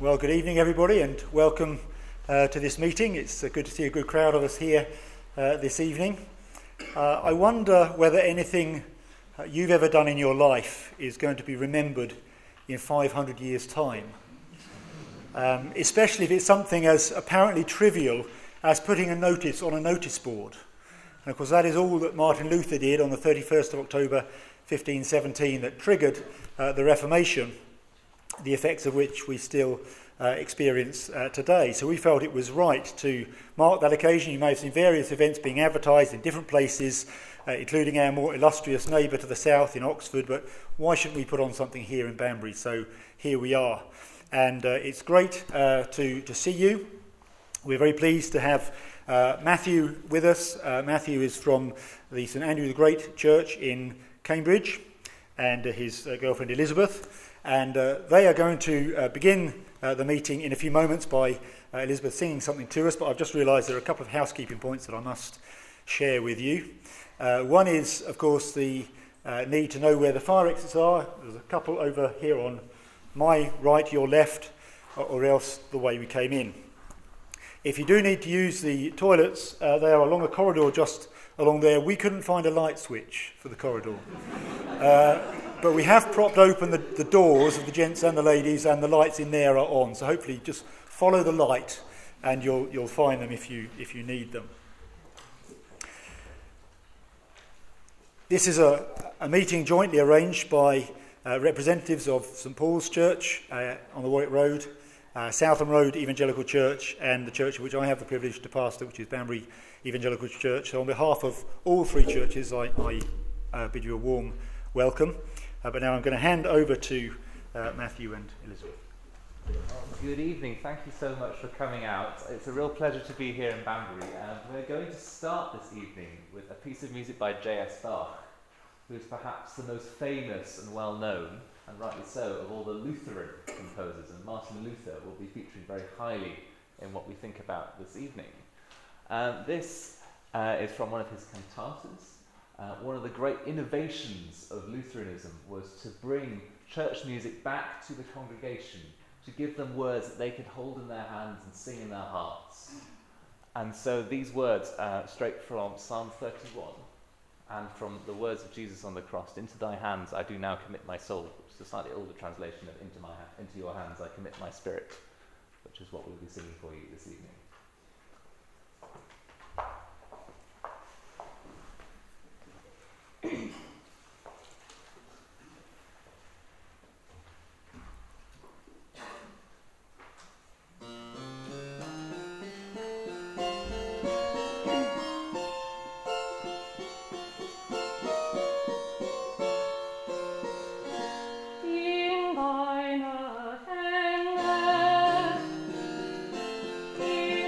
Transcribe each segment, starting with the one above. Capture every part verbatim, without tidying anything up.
Well, good evening, everybody, and welcome uh, to this meeting. It's uh, good to see a good crowd of us here uh, this evening. Uh, I wonder whether anything uh, you've ever done in your life is going to be remembered in five hundred years' time, um, especially if it's something as apparently trivial as putting a notice on a notice board. And of course, that is all that Martin Luther did on the thirty-first of October fifteen seventeen that triggered uh, the Reformation, the effects of which we still uh, experience uh, today. So we felt it was right to mark that occasion. You may have seen various events being advertised in different places, uh, including our more illustrious neighbour to the south in Oxford, but why shouldn't we put on something here in Banbury? So here we are. And uh, it's great uh, to, to see you. We're very pleased to have uh, Matthew with us. Uh, Matthew is from the St Andrew the Great Church in Cambridge, and uh, his uh, girlfriend Elizabeth. And uh, they are going to uh, begin uh, the meeting in a few moments by uh, Elizabeth singing something to us, but I've just realised there are a couple of housekeeping points that I must share with you. Uh, one is, of course, the uh, need to know where the fire exits are. There's a couple over here on my right, your left, or, or else the way we came in. If you do need to use the toilets, uh, they are along a corridor just along there. We couldn't find a light switch for the corridor. Uh, But we have propped open the, the doors of the gents and the ladies, and the lights in there are on. So hopefully just follow the light and you'll you'll find them if you if you need them. This is a, a meeting jointly arranged by uh, representatives of St Paul's Church uh, on the Warwick Road, uh, Southam Road Evangelical Church, and the church which I have the privilege to pastor, which is Banbury Evangelical Church. So on behalf of all three churches, I, I uh, bid you a warm welcome. Uh, but now I'm going to hand over to uh, Matthew and Elizabeth. Good evening. Thank you so much for coming out. It's a real pleasure to be here in Banbury. And we're going to start this evening with a piece of music by J S Bach, who is perhaps the most famous and well-known, and rightly so, of all the Lutheran composers. And Martin Luther will be featuring very highly in what we think about this evening. Um, this uh, is from one of his cantatas. Uh, one of the great innovations of Lutheranism was to bring church music back to the congregation, to give them words that they could hold in their hands and sing in their hearts. And so these words are straight from Psalm thirty-one and from the words of Jesus on the cross, "Into thy hands I do now commit my soul," which is a slightly older translation of into, my ha- into your hands I commit my spirit, which is what we'll be singing for you this evening. In thine hand, in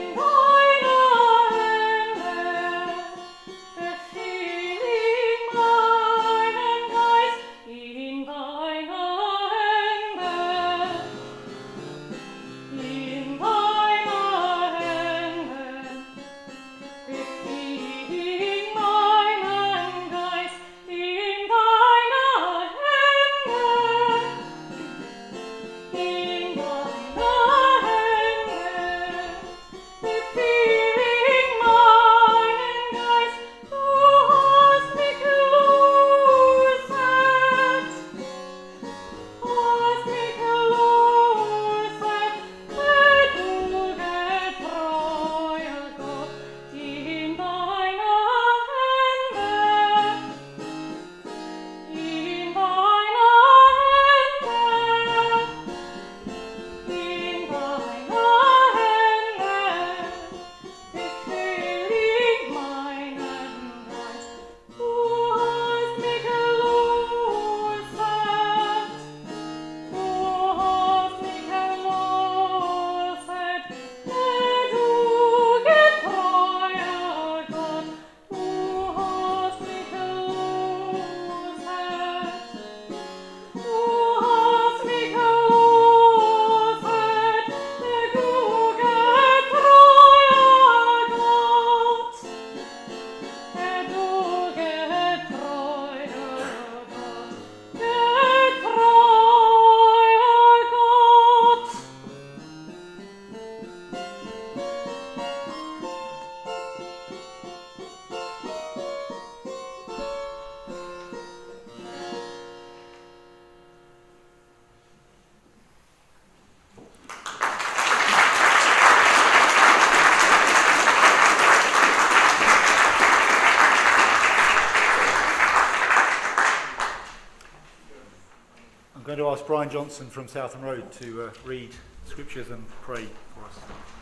to ask Brian Johnson from Southam Road to uh, read scriptures and pray for us.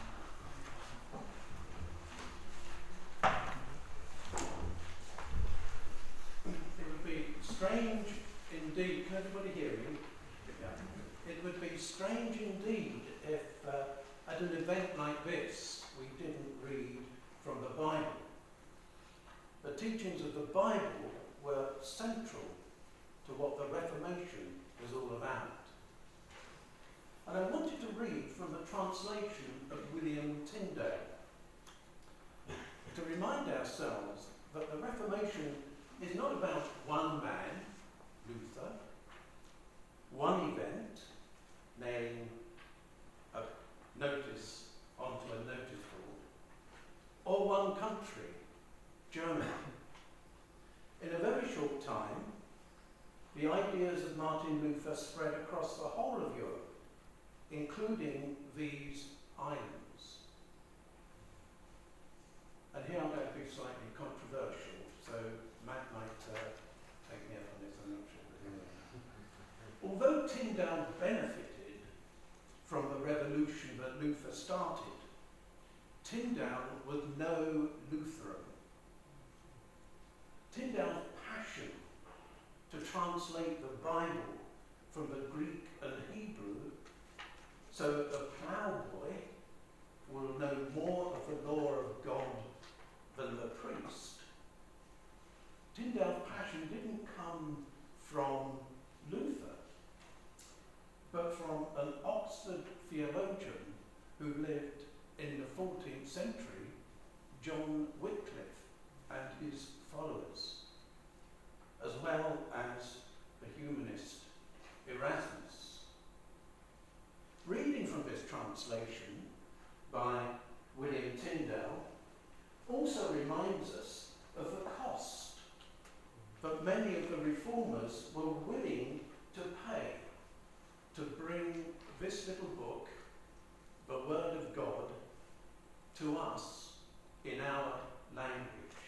It would be strange indeed. Can everybody hear me? Yeah. It would be strange indeed if uh, at an event like this we didn't read from the Bible. The teachings of the Bible were central to what the Reformation was all about. And I wanted to read from the translation of William Tyndale to remind ourselves that the Reformation is not about one man, Luther, one event, nailing a notice onto a notice board, or one country, Germany. In a very short time, the ideas of Martin Luther spread across the whole of Europe, including these islands. And here I'm going to be slightly controversial, so Matt might uh, take me up on this, I'm not sure. Although Tyndale benefited from the revolution that Luther started, Tyndale was no Lutheran. Tyndale's passion to translate the Bible from the Greek and Hebrew so that the ploughboy will know more of the law of God than the priest. Tyndale's passion didn't come from Luther, but from an Oxford theologian who lived in the fourteenth century, John Wycliffe, and his followers, as well as the humanist Erasmus. Reading from this translation by William Tyndale also reminds us of the cost that many of the reformers were willing to pay to bring this little book, the Word of God, to us in our language.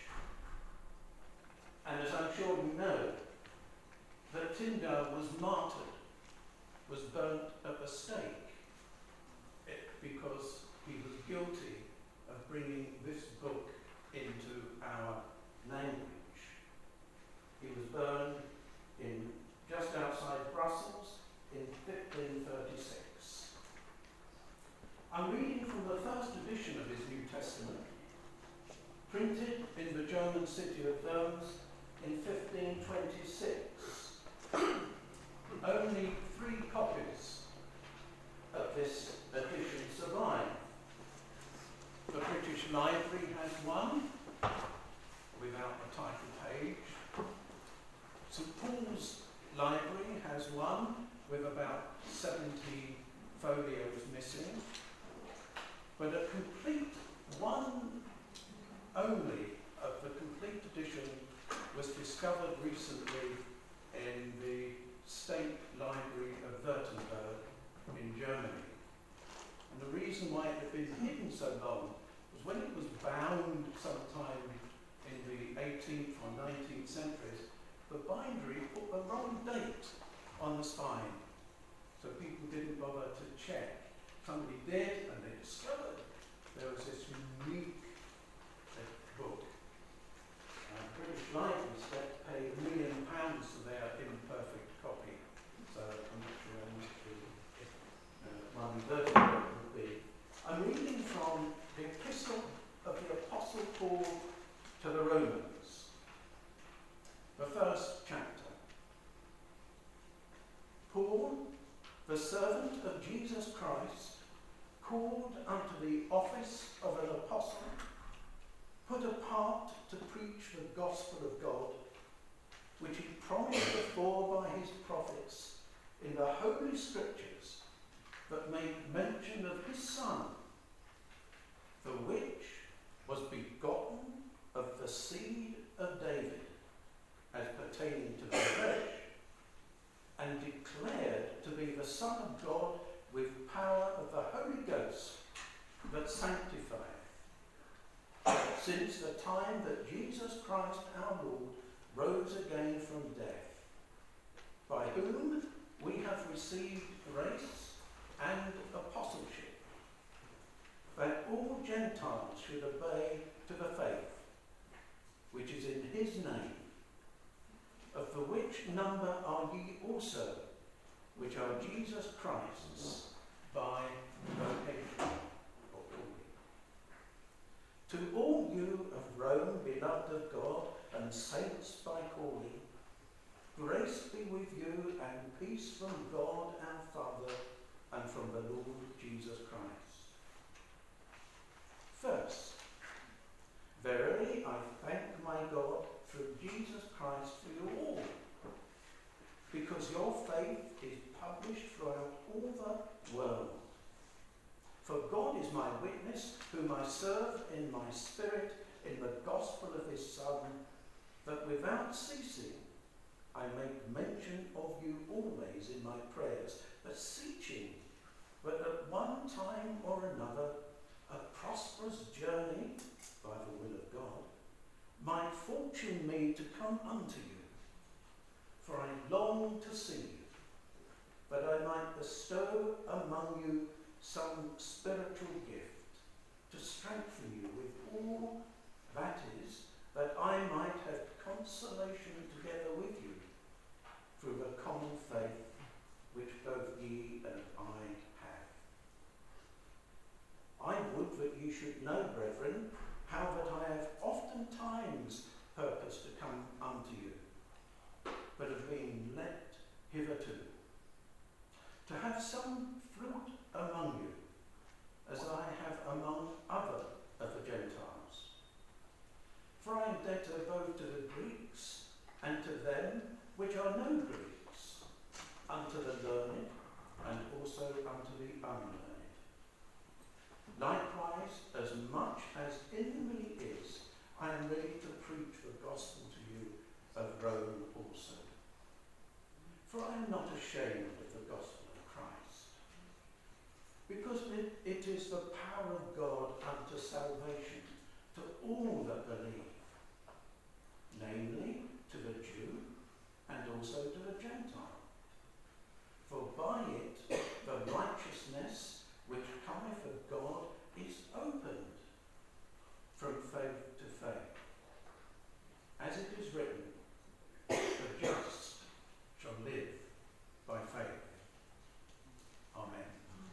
And as I'm sure you know, that Tyndale was martyred, was burnt at the stake, it, because he was guilty of bringing this book into our language. He was burned in just outside Brussels in fifteen thirty-six. I'm reading from the first edition of his New Testament, printed in the German city of Worms in fifteen twenty-six. Only three copies of this edition survive. The British Library has one, without the title page. Saint Paul's Library has one, with about seventy folios missing. But a complete one only of the complete edition was discovered recently in the State Library of Württemberg in Germany. And the reason why it had been hidden so long was when it was bound sometime in the eighteenth or nineteenth centuries, the bindery put the wrong date on the spine. So people didn't bother to check. Somebody did, and they discovered there was this unique book. Uh, British Library spent to pay a million pounds for their imperfect copy. So I'm not sure how much the uh, one version would be. I'm reading from the Epistle of the Apostle Paul to the Romans, the first chapter. Paul, the servant of Jesus Christ, called unto the office of an apostle, put apart to preach the gospel of God, which he promised before by his prophets in the Holy Scriptures, that made mention of his Son, the which was begotten of the seed of David, as pertaining to the flesh, and declared to be the Son of God with power of the Holy Ghost, that sanctifieth, since the time that Jesus Christ our Lord rose again from death, by whom we have received grace and apostleship, that all Gentiles should obey to the faith which is in his name, of the which number are ye also, which are Jesus Christ's by vocation or calling. To all you of Rome, beloved of God, and saints by calling, grace be with you and peace from God our Father and from the Lord Jesus Christ. First, verily I thank my God through Jesus Christ for you all, because your faith is published throughout all the world. For God is my witness, whom I serve in my spirit in the gospel of his Son, that without ceasing I make mention of you always in my prayers, beseeching that at one time or another a prosperous journey, by the will of God, might fortune me to come unto you. For I long to see you, that I might bestow among you some spiritual gift, to strengthen you with all that is, that I might have consolation together with you through the common faith which both ye and I have. I would that ye should know, brethren, how that I have oftentimes purposed to come unto you, but have been let hitherto, to have some fruit among you, as I have among other of the Gentiles. For I am debtor both to the Greeks and to them which are no Greeks, unto the learned and also unto the unlearned. Likewise, as much as in me is, I am ready to preach the gospel to you of Rome also. For I am not ashamed of the gospel of Christ, because it, it is the power of God unto salvation to all that believe, namely to the Jew and also to the Gentile. For by it the righteousness which cometh of God is opened from faith to faith. As it is written, the just shall live by faith. Amen.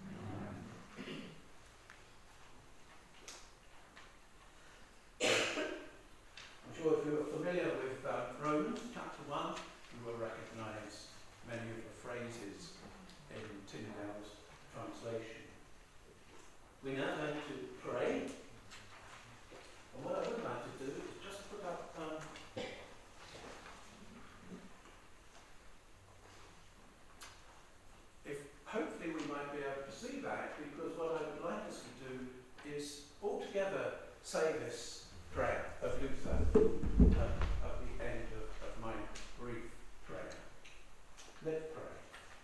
I'm sure if you're familiar with uh, Romans chapter one, you will recognise many of the phrases in Tyndale's translation. We're now going to pray. And what I would like to do is just put up um, if hopefully we might be able to see that, because what I would like us to do is all together say this prayer of Luther uh, at the end of, of my brief prayer. Let's pray.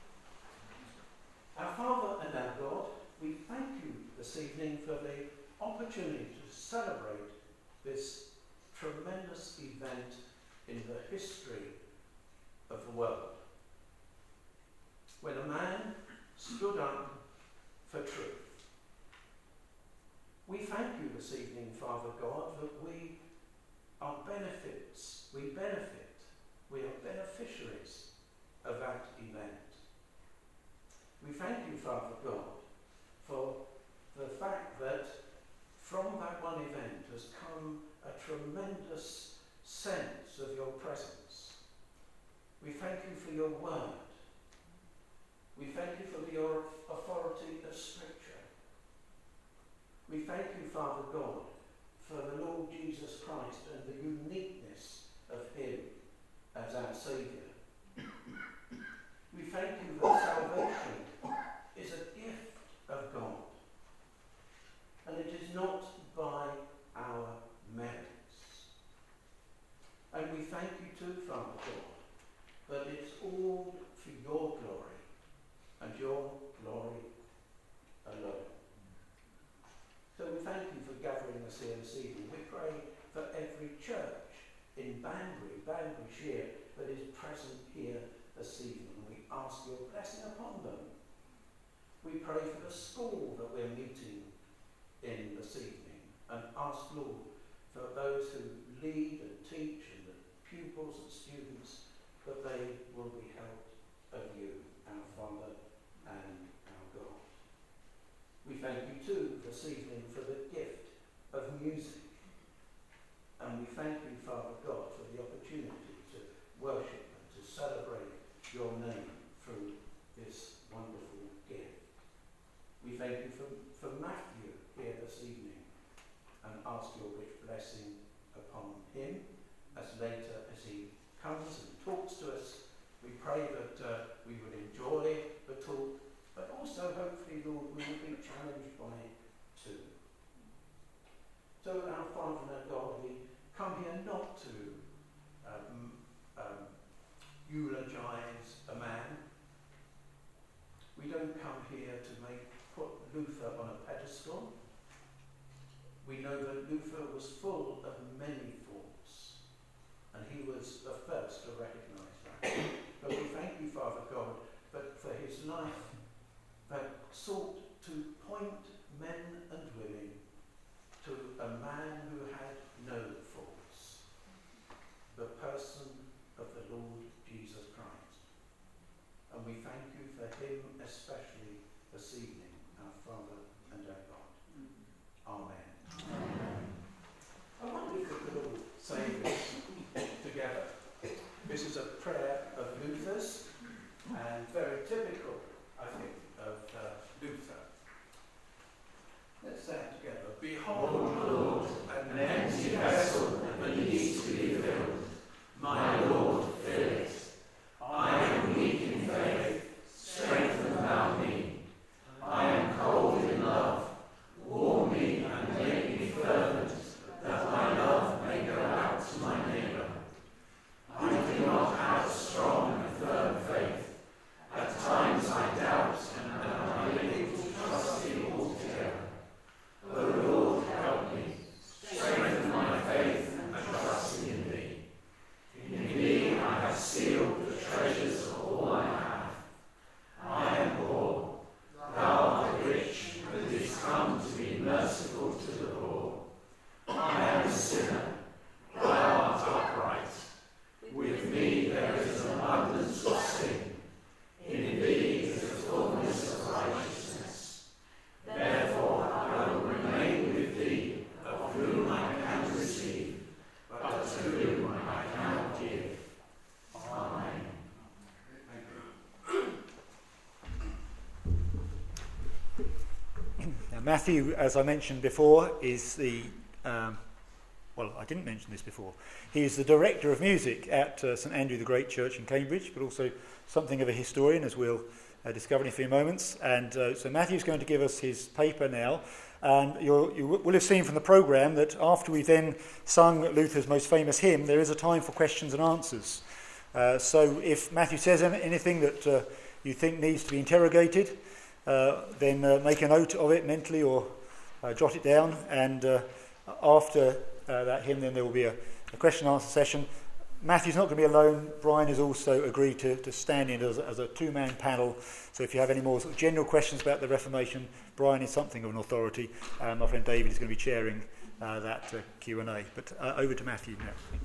Our Father and our God, we thank you this evening for the opportunity to celebrate this tremendous event in the history of the world, when a man stood up for truth. We thank you this evening, Father God, that we are benefits, we benefit, we are beneficiaries of that event. We thank you, Father God, for the fact that from that one event has come a tremendous sense of your presence. We thank you for your word. We thank you for your authority of Scripture. We thank you, Father God, for the Lord Jesus Christ and the uniqueness of him as our Saviour. We thank you that salvation is a gift of God, and it is not by our merits. And we thank you too, Father God, that it's all for your glory and your glory alone. So we thank you for gathering us here this evening. We pray for every church in Banbury, Banburyshire, that is present here this evening. We ask your blessing upon them. We pray for the school that we're meeting in this evening and ask, Lord, for those who lead and teach and the pupils and students, that they will be helped of you, our Father and our God. We thank you too this evening for the gift of music. And we thank you, Father God, for the opportunity to worship and to celebrate your name through this wonderful gift. We thank you for, for Matthew here this evening and ask your rich blessing upon him as later as he comes and talks to us. We pray that uh, we would enjoy the talk, but also hopefully, Lord, we will be challenged by it too. So, our Father and our God, we come here not to um, um, eulogise a man. We don't come here to make put Luther on a pedestal. We know that Luther was full of many faults, and he was the first to recognise that. But we thank you, Father God, that for his life that sought to point men and women to a man who had no faults, the person of the Lord Jesus Christ. And we thank you for him especially this evening, our Father and our God. Amen. Amen. I wonder if we could all say this together. This is a prayer of Luther's, and very typical, I think, of uh, Luther. Let's say it together. Behold, Lord, an empty vessel that needs to be filled. My Lord, fill it. I am weak in faith, strengthen thou me. I am cold in love, warm me and make me fervent, that my love may go out to my neighbour. I do not have a strong and firm faith. At times I doubt and am unable to trust thee altogether. O Lord, help me, strengthen my faith and trust in thee. In thee I have sealed the treasures of all I have. I am poor, thou art rich, and didst come to be merciful to the poor. I am a sinner, thou art upright. With me there is an abundance of sin. In thee is the fullness of righteousness. Therefore I will remain with thee, of whom I can receive, but to whom I cannot give. Amen. Now, Matthew, as I mentioned before, is the um, well, I didn't mention this before. He is the director of music at uh, St Andrew the Great Church in Cambridge, but also something of a historian, as we'll uh, discover in a few moments. And uh, so Matthew's going to give us his paper now. And you'll, you will have seen from the programme that after we then sung Luther's most famous hymn, there is a time for questions and answers. Uh, so if Matthew says anything that uh, you think needs to be interrogated, uh, then uh, make a note of it mentally or uh, jot it down. And uh, after uh, that hymn, then there will be a, a question and answer session. Matthew's not going to be alone. Brian has also agreed to, to stand in as a, as a two-man panel. So if you have any more sort of general questions about the Reformation, Brian is something of an authority. Um, my friend David is going to be chairing uh, that uh, Q and A. But uh, over to Matthew now. Thank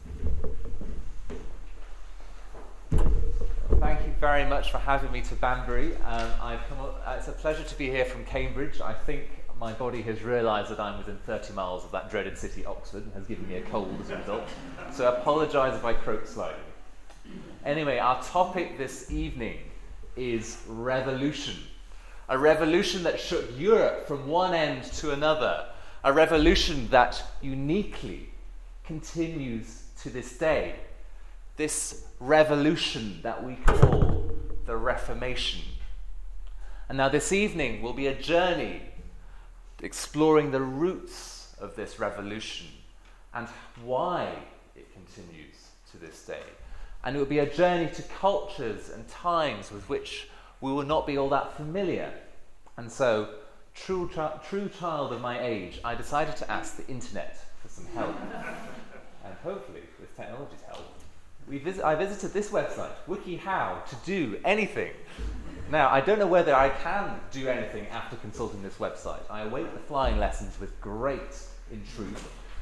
you. Thank you very much for having me to Banbury. Um, I've come, uh, it's a pleasure to be here from Cambridge. I think my body has realised that I'm within thirty miles of that dreaded city, Oxford, and has given me a cold as a result. So I apologise if I croak slightly. Anyway, our topic this evening is revolution. A revolution that shook Europe from one end to another. A revolution that uniquely continues to this day. This revolution that we call the Reformation. And now this evening will be a journey exploring the roots of this revolution and why it continues to this day. And it will be a journey to cultures and times with which we will not be all that familiar. And so, true, chi- true child of my age, I decided to ask the internet for some help. And hopefully, with technology's help, we we visit, I visited this website, WikiHow, to do anything. Now, I don't know whether I can do anything after consulting this website. I await the flying lessons with great intrigue.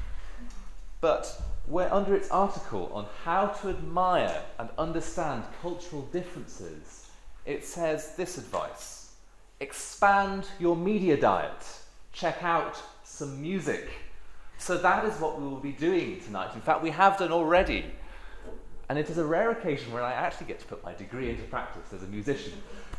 But we're under its article on how to admire and understand cultural differences, it says this advice: expand your media diet, check out some music. So that is what we will be doing tonight. In fact, we have done already. And it is a rare occasion where I actually get to put my degree into practice as a musician.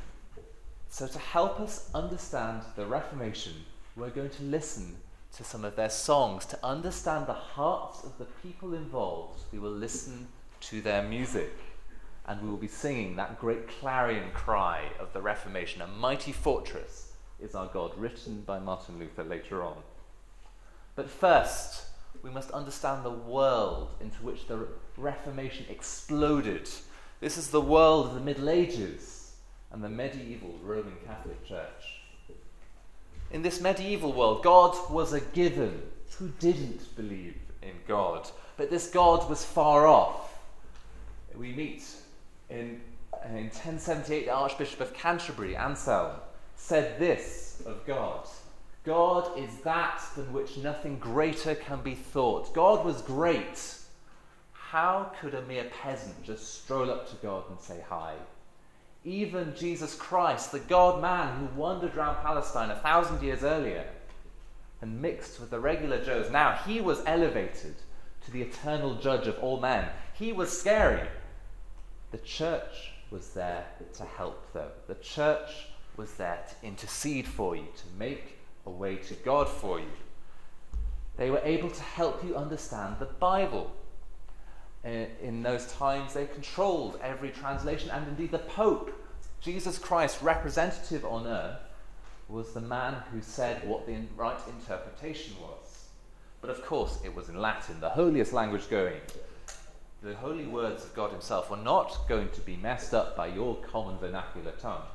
So to help us understand the Reformation, we're going to listen to some of their songs. To understand the hearts of the people involved, we will listen to their music. And we will be singing that great clarion cry of the Reformation, "A mighty fortress is our God," written by Martin Luther later on. But first, we must understand the world into which the Reformation exploded. This is the world of the Middle Ages and the medieval Roman Catholic Church. In this medieval world, God was a given. Who didn't believe in God? But this God was far off. We meet in, in ten seventy-eight, the Archbishop of Canterbury, Anselm, said this of God: God is that than which nothing greater can be thought. God was great. How could a mere peasant just stroll up to God and say hi? Even Jesus Christ, the God-man who wandered around Palestine a thousand years earlier and mixed with the regular Joes, now he was elevated to the eternal judge of all men. He was scary. The church was there to help, though. The church was there to intercede for you, to make a way to God for you. They were able to help you understand the Bible. In, in those times, they controlled every translation, and indeed the Pope, Jesus Christ, representative on earth, was the man who said what the right interpretation was. But of course, it was in Latin, the holiest language going. The holy words of God himself were not going to be messed up by your common vernacular tongue.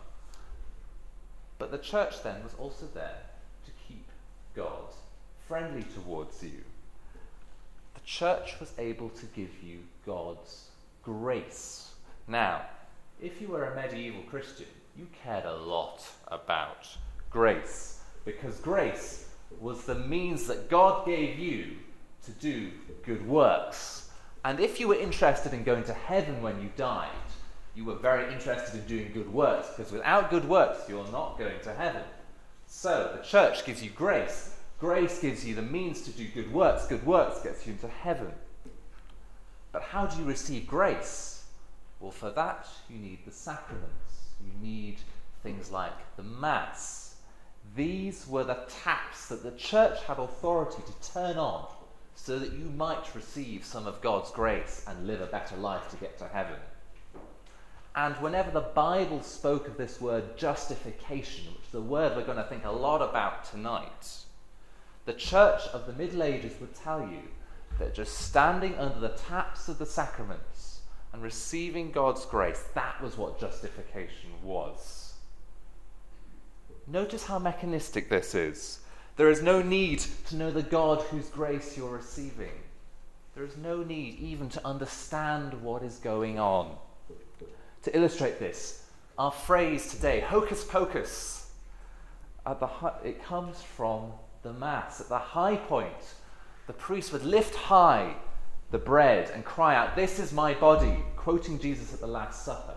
But the church then was also there to keep God friendly towards you. The church was able to give you God's grace. Now, if you were a medieval Christian, you cared a lot about grace, because grace was the means that God gave you to do good works. And if you were interested in going to heaven when you died, you were very interested in doing good works, because without good works, you're not going to heaven. So the church gives you grace. Grace gives you the means to do good works. Good works gets you into heaven. But how do you receive grace? Well, for that, you need the sacraments. You need things like the Mass. These were the taps that the church had authority to turn on so that you might receive some of God's grace and live a better life to get to heaven. And whenever the Bible spoke of this word justification, which is a word we're going to think a lot about tonight, the church of the Middle Ages would tell you that just standing under the taps of the sacraments and receiving God's grace, that was what justification was. Notice how mechanistic this is. There is no need to know the God whose grace you're receiving. There is no need even to understand what is going on. To illustrate this, our phrase today, hocus pocus, at the hi- it comes from the Mass. At the high point, the priest would lift high the bread and cry out, "This is my body," quoting Jesus at the Last Supper.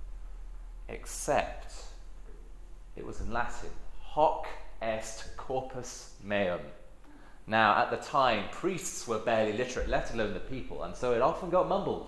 Except it was in Latin, hoc est corpus meum. Now, at the time, priests were barely literate, let alone the people, and so it often got mumbled.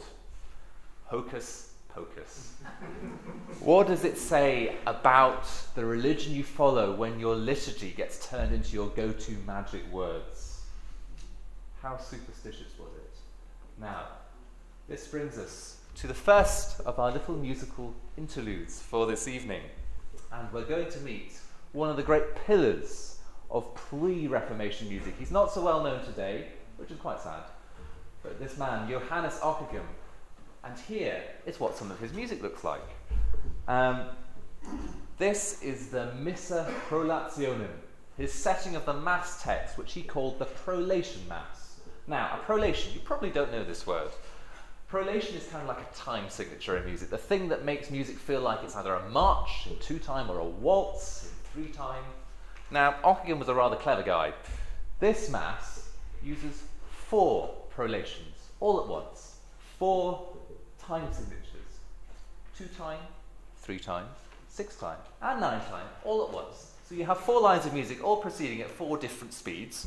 Hocus pocus. What does it say about the religion you follow when your liturgy gets turned into your go-to magic words? How superstitious was it? Now, this brings us to the first of our little musical interludes for this evening. And we're going to meet one of the great pillars of pre-Reformation music. He's not so well known today, which is quite sad. But this man, Johannes Ockeghem, and here is what some of his music looks like. Um, this is the Missa Prolationem, his setting of the Mass text, which he called the Prolation Mass. Now, a prolation, you probably don't know this word. Prolation is kind of like a time signature in music, the thing that makes music feel like it's either a march in two time or a waltz in three time. Now, Ockeghem was a rather clever guy. This mass uses four prolations all at once, four time signatures, two time, three time, six time, and nine time, all at once. So you have four lines of music all proceeding at four different speeds.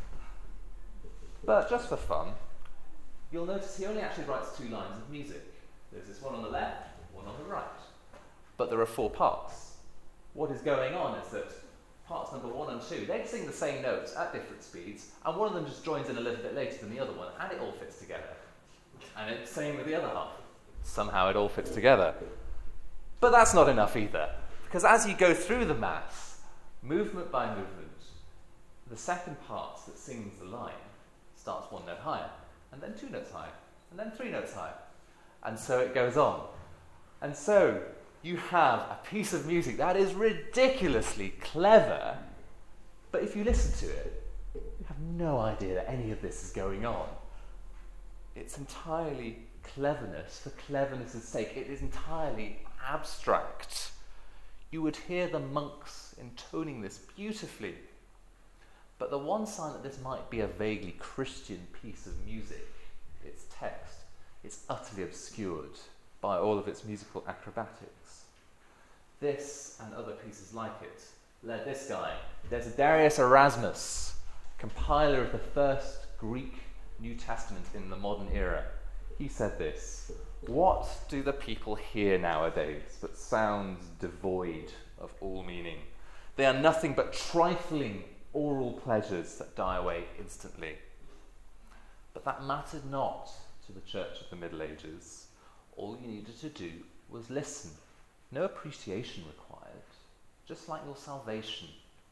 But just for fun, you'll notice he only actually writes two lines of music. There's this one on the left, one on the right. But there are four parts. What is going on is that parts number one and two, they sing the same notes at different speeds, and one of them just joins in a little bit later than the other one, and it all fits together. And it's the same with the other half. Somehow it all fits together. But that's not enough either, because as you go through the mass, movement by movement, the second part that sings the line starts one note higher, and then two notes higher, and then three notes higher. And so it goes on. And so you have a piece of music that is ridiculously clever, but if you listen to it, you have no idea that any of this is going on. It's entirely cleverness for cleverness' sake. It is entirely abstract. You would hear the monks intoning this beautifully. But the one sign that this might be a vaguely Christian piece of music, its text, is utterly obscured by all of its musical acrobatics. This and other pieces like it led this guy, Desiderius Erasmus, compiler of the first Greek New Testament in the modern era. He said this: "What do the people hear nowadays but sounds devoid of all meaning? They are nothing but trifling oral pleasures that die away instantly." But that mattered not to the Church of the Middle Ages. All you needed to do was listen. No appreciation required, just like your salvation.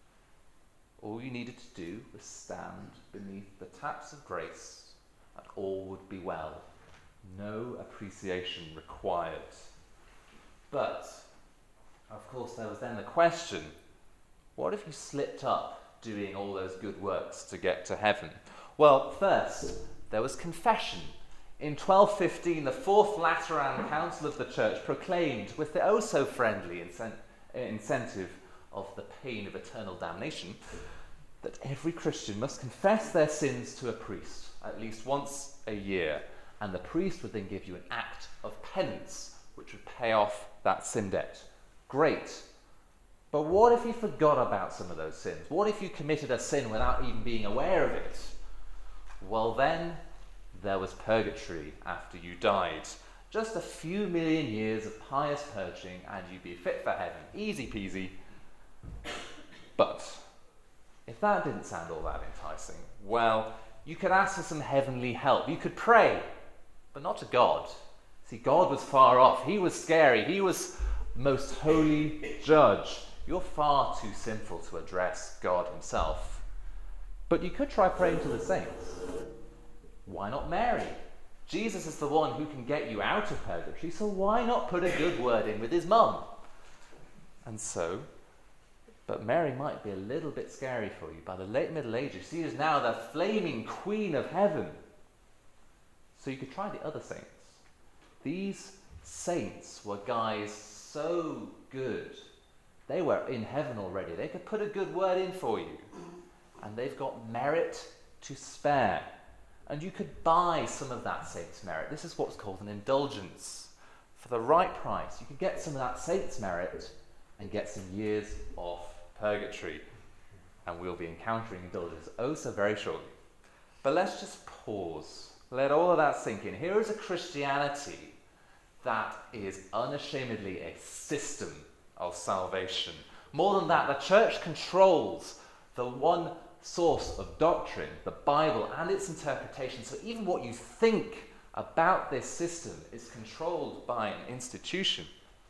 All you needed to do was stand beneath the taps of grace, and all would be well. No appreciation required. But, of course, there was then the question, what if you slipped up doing all those good works to get to heaven? Well, first, there was confession. In twelve fifteen, the Fourth Lateran Council of the Church proclaimed, with the oh-so-friendly incent- incentive of the pain of eternal damnation, that every Christian must confess their sins to a priest at least once a year, and the priest would then give you an act of penance, which would pay off that sin debt. Great. But what if you forgot about some of those sins? What if you committed a sin without even being aware of it? Well, then there was purgatory after you died. Just a few million years of pious purging and you'd be fit for heaven. Easy peasy. But if that didn't sound all that enticing, well, you could ask for some heavenly help. You could pray, but not to God. See, God was far off. He was scary. He was most holy judge. You're far too sinful to address God himself. But you could try praying to the saints. Why not Mary? Jesus is the one who can get you out of purgatory, so why not put a good word in with his mum? And so, but Mary might be a little bit scary for you. By the late Middle Ages, she is now the flaming queen of heaven. So you could try the other saints. These saints were guys so good. They were in heaven already. They could put a good word in for you. And they've got merit to spare. And you could buy some of that saint's merit. This is what's called an indulgence. For the right price, you could get some of that saint's merit and get some years off purgatory. And we'll be encountering indulgence oh so very shortly. But let's just pause. Let all of that sink in. Here is a Christianity that is unashamedly a system of salvation. More than that, the church controls the one source of doctrine, the Bible, and its interpretation. So even what you think about this system is controlled by an institution.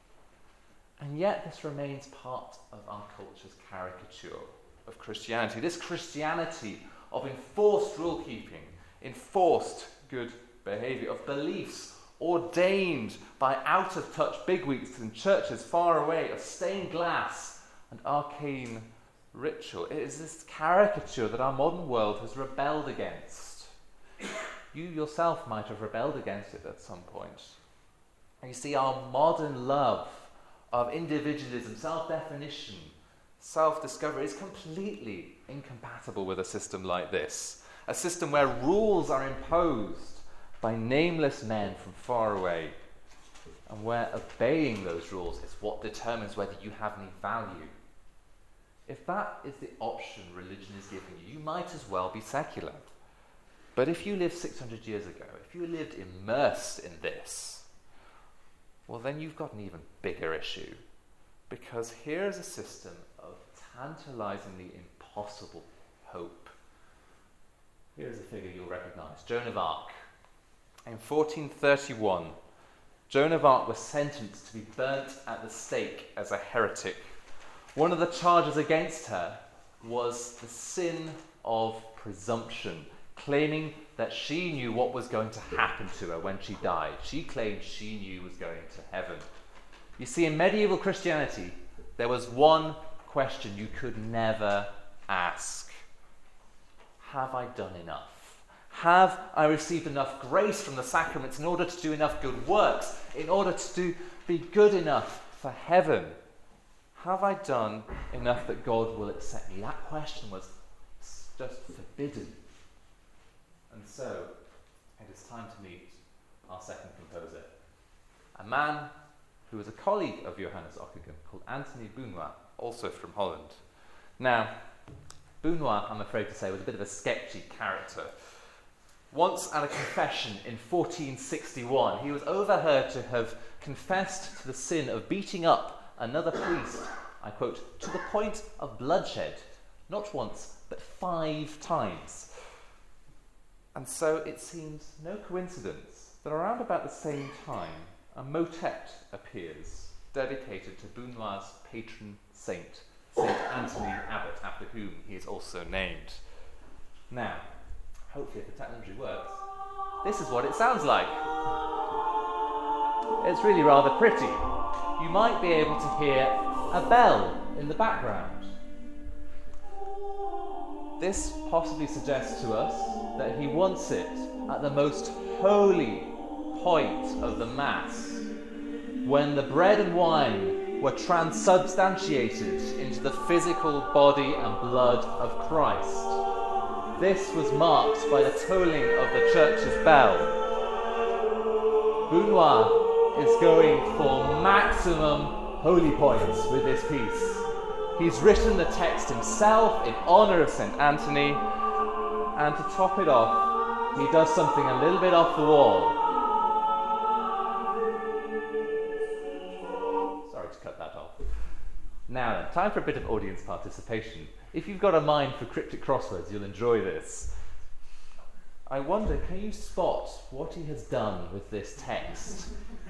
And yet this remains part of our culture's caricature of Christianity. This Christianity of enforced rule-keeping, enforced good behaviour, of beliefs ordained by out-of-touch bigwigs in churches far away, of stained glass and arcane ritual. It is this caricature that our modern world has rebelled against. You yourself might have rebelled against it at some point. And you see, our modern love of individualism, self-definition, self-discovery is completely incompatible with a system like this. A system where rules are imposed by nameless men from far away, and where obeying those rules is what determines whether you have any value. If that is the option religion is giving you, you might as well be secular. But if you lived six hundred years ago, if you lived immersed in this, well, then you've got an even bigger issue. Because here is a system of tantalizingly impossible hope. Here's a figure you'll recognize, Joan of Arc. In fourteen thirty-one, Joan of Arc was sentenced to be burnt at the stake as a heretic. One of the charges against her was the sin of presumption, claiming that she knew what was going to happen to her when she died. She claimed she knew was going to heaven. You see, in medieval Christianity, there was one question you could never ask. Have I done enough? Have I received enough grace from the sacraments in order to do enough good works, in order to do, be good enough for heaven? Have I done enough that God will accept me? That question was just forbidden. And so, it is time to meet our second composer, a man who was a colleague of Johannes Ockeghem called Anthony Bounois, also from Holland. Now, Bounois, I'm afraid to say, was a bit of a sketchy character. Once at a confession in fourteen sixty-one, he was overheard to have confessed to the sin of beating up another priest, I quote, to the point of bloodshed, not once, but five times. And so it seems no coincidence that around about the same time, a motet appears dedicated to Bounois' patron saint, Saint Anthony Abbot, after whom he is also named. Now, hopefully if the technology works, this is what it sounds like. It's really rather pretty. You might be able to hear a bell in the background. This possibly suggests to us that he wants it at the most holy point of the Mass, when the bread and wine were transubstantiated into the physical body and blood of Christ. This was marked by the tolling of the church's bell. Bounois is going for maximum holy points with this piece. He's written the text himself in honour of Saint Anthony, and to top it off, he does something a little bit off the wall. Sorry to cut that off. Now then, time for a bit of audience participation. If you've got a mind for cryptic crosswords, you'll enjoy this. I wonder, can you spot what he has done with this text?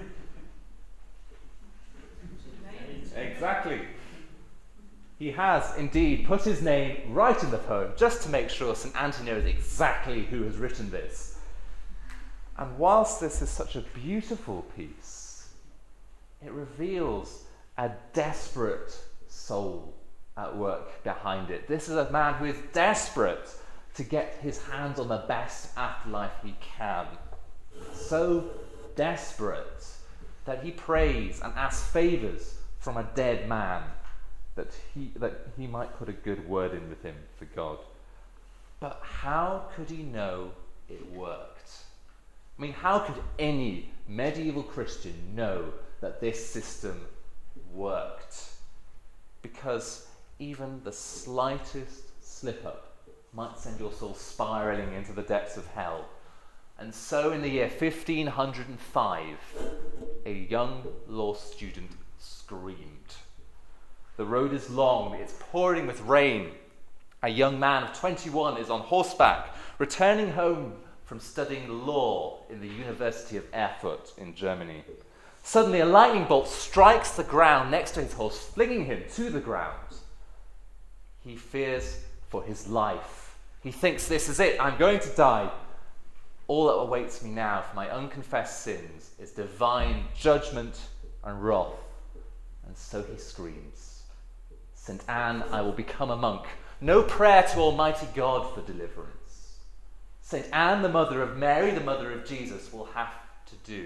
Exactly. He has indeed put his name right in the poem, just to make sure Saint Anthony knows exactly who has written this. And whilst this is such a beautiful piece, it reveals a desperate soul at work behind it. This is a man who is desperate to get his hands on the best afterlife he can. So desperate that he prays and asks favours from a dead man that he, that he might put a good word in with him for God. But how could he know it worked? I mean, how could any medieval Christian know that this system worked? Because even the slightest slip-up might send your soul spiralling into the depths of hell. And so in the year fifteen oh five, a young law student screamed. The road is long, it's pouring with rain. A young man of twenty-one is on horseback, returning home from studying law in the University of Erfurt in Germany. Suddenly a lightning bolt strikes the ground next to his horse, flinging him to the ground. He fears for his life. He thinks, this is it, I'm going to die. All that awaits me now for my unconfessed sins is divine judgment and wrath. And so he screams, Saint Anne, I will become a monk. No prayer to Almighty God for deliverance. Saint Anne, the mother of Mary, the mother of Jesus, will have to do.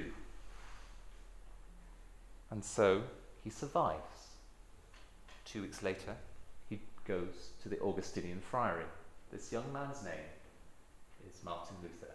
And so he survives. Two weeks later, he goes to the Augustinian friary. This young man's name is Martin Luther.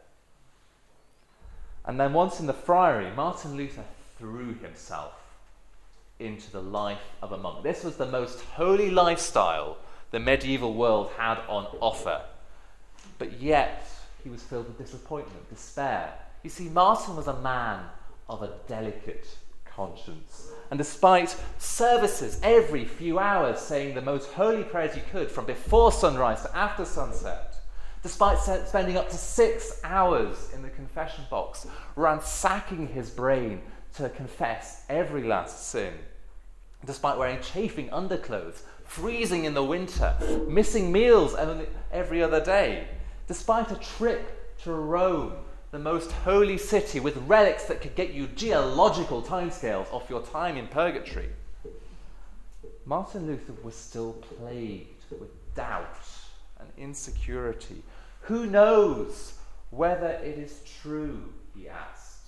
And then once in the friary, Martin Luther threw himself into the life of a monk. This was the most holy lifestyle the medieval world had on offer. But yet, he was filled with disappointment, despair. You see, Martin was a man of a delicate conscience. And despite services every few hours saying the most holy prayers you could from before sunrise to after sunset, despite spending up to six hours in the confession box, ransacking his brain to confess every last sin, despite wearing chafing underclothes, freezing in the winter, missing meals every other day, despite a trip to Rome, the most holy city with relics that could get you geological timescales off your time in purgatory, Martin Luther was still plagued with doubt and insecurity. Who knows whether it is true, he asked.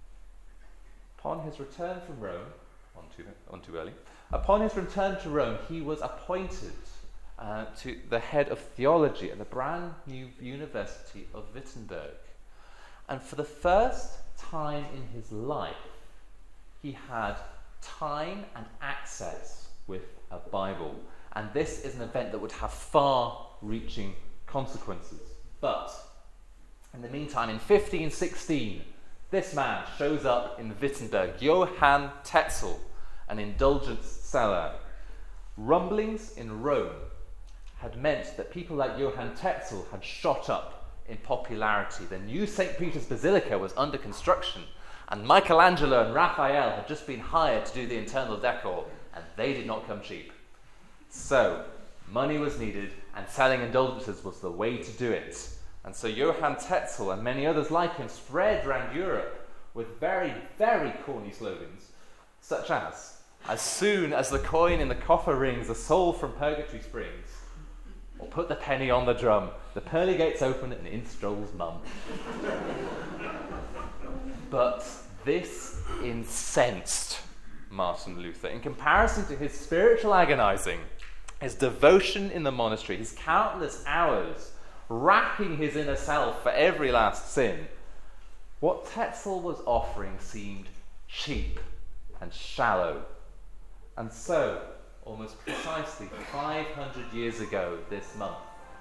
Upon his return from Rome, on too, on too early, upon his return to Rome, he was appointed uh, to the head of theology at the brand new University of Wittenberg. And for the first time in his life, he had time and access with a Bible. And this is an event that would have far-reaching consequences. But in the meantime, in fifteen sixteen, this man shows up in Wittenberg, Johann Tetzel, an indulgence seller. Rumblings in Rome had meant that people like Johann Tetzel had shot up in popularity. The new Saint Peter's Basilica was under construction, and Michelangelo and Raphael had just been hired to do the internal decor, and they did not come cheap. So, money was needed, and selling indulgences was the way to do it. And so Johann Tetzel and many others like him spread around Europe with very, very corny slogans, such as, "As soon as the coin in the coffer rings, a soul from purgatory springs," or "Put the penny on the drum, the pearly gates open and in strolls mum." But this incensed Martin Luther. In comparison to his spiritual agonizing, his devotion in the monastery, his countless hours racking his inner self for every last sin, what Tetzel was offering seemed cheap and shallow. And so, almost precisely five hundred years ago this month,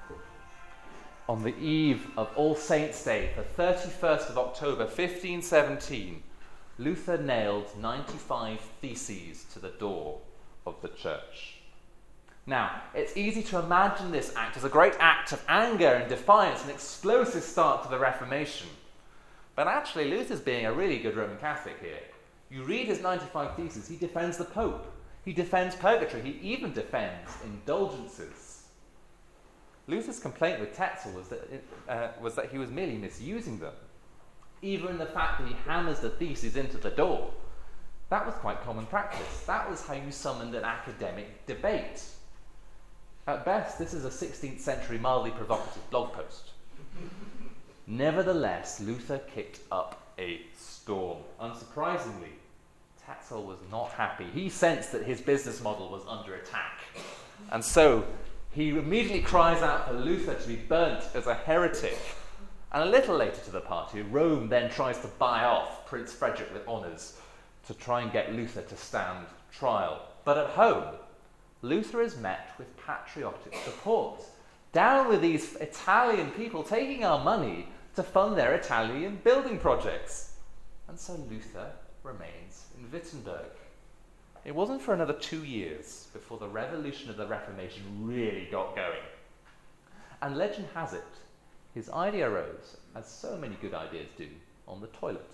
on the eve of All Saints' Day, the thirty-first of October, fifteen seventeen, Luther nailed ninety-five theses to the door of the church. Now, it's easy to imagine this act as a great act of anger and defiance, an explosive start to the Reformation. But actually, Luther's being a really good Roman Catholic here. You read his ninety-five theses, he defends the Pope. He defends purgatory. He even defends indulgences. Luther's complaint with Tetzel was that, it, uh, was that he was merely misusing them. Even the fact that he hammers the theses into the door, that was quite common practice. That was how you summoned an academic debate. At best, this is a sixteenth century mildly provocative blog post. Nevertheless, Luther kicked up a storm. Unsurprisingly, Tetzel was not happy. He sensed that his business model was under attack. And so, he immediately cries out for Luther to be burnt as a heretic. And a little later to the party, Rome then tries to buy off Prince Frederick with honours to try and get Luther to stand trial. But at home, Luther is met with patriotic support. Down with these Italian people taking our money to fund their Italian building projects. And so Luther remains in Wittenberg. It wasn't for another two years before the revolution of the Reformation really got going. And legend has it, his idea arose, as so many good ideas do, on the toilet.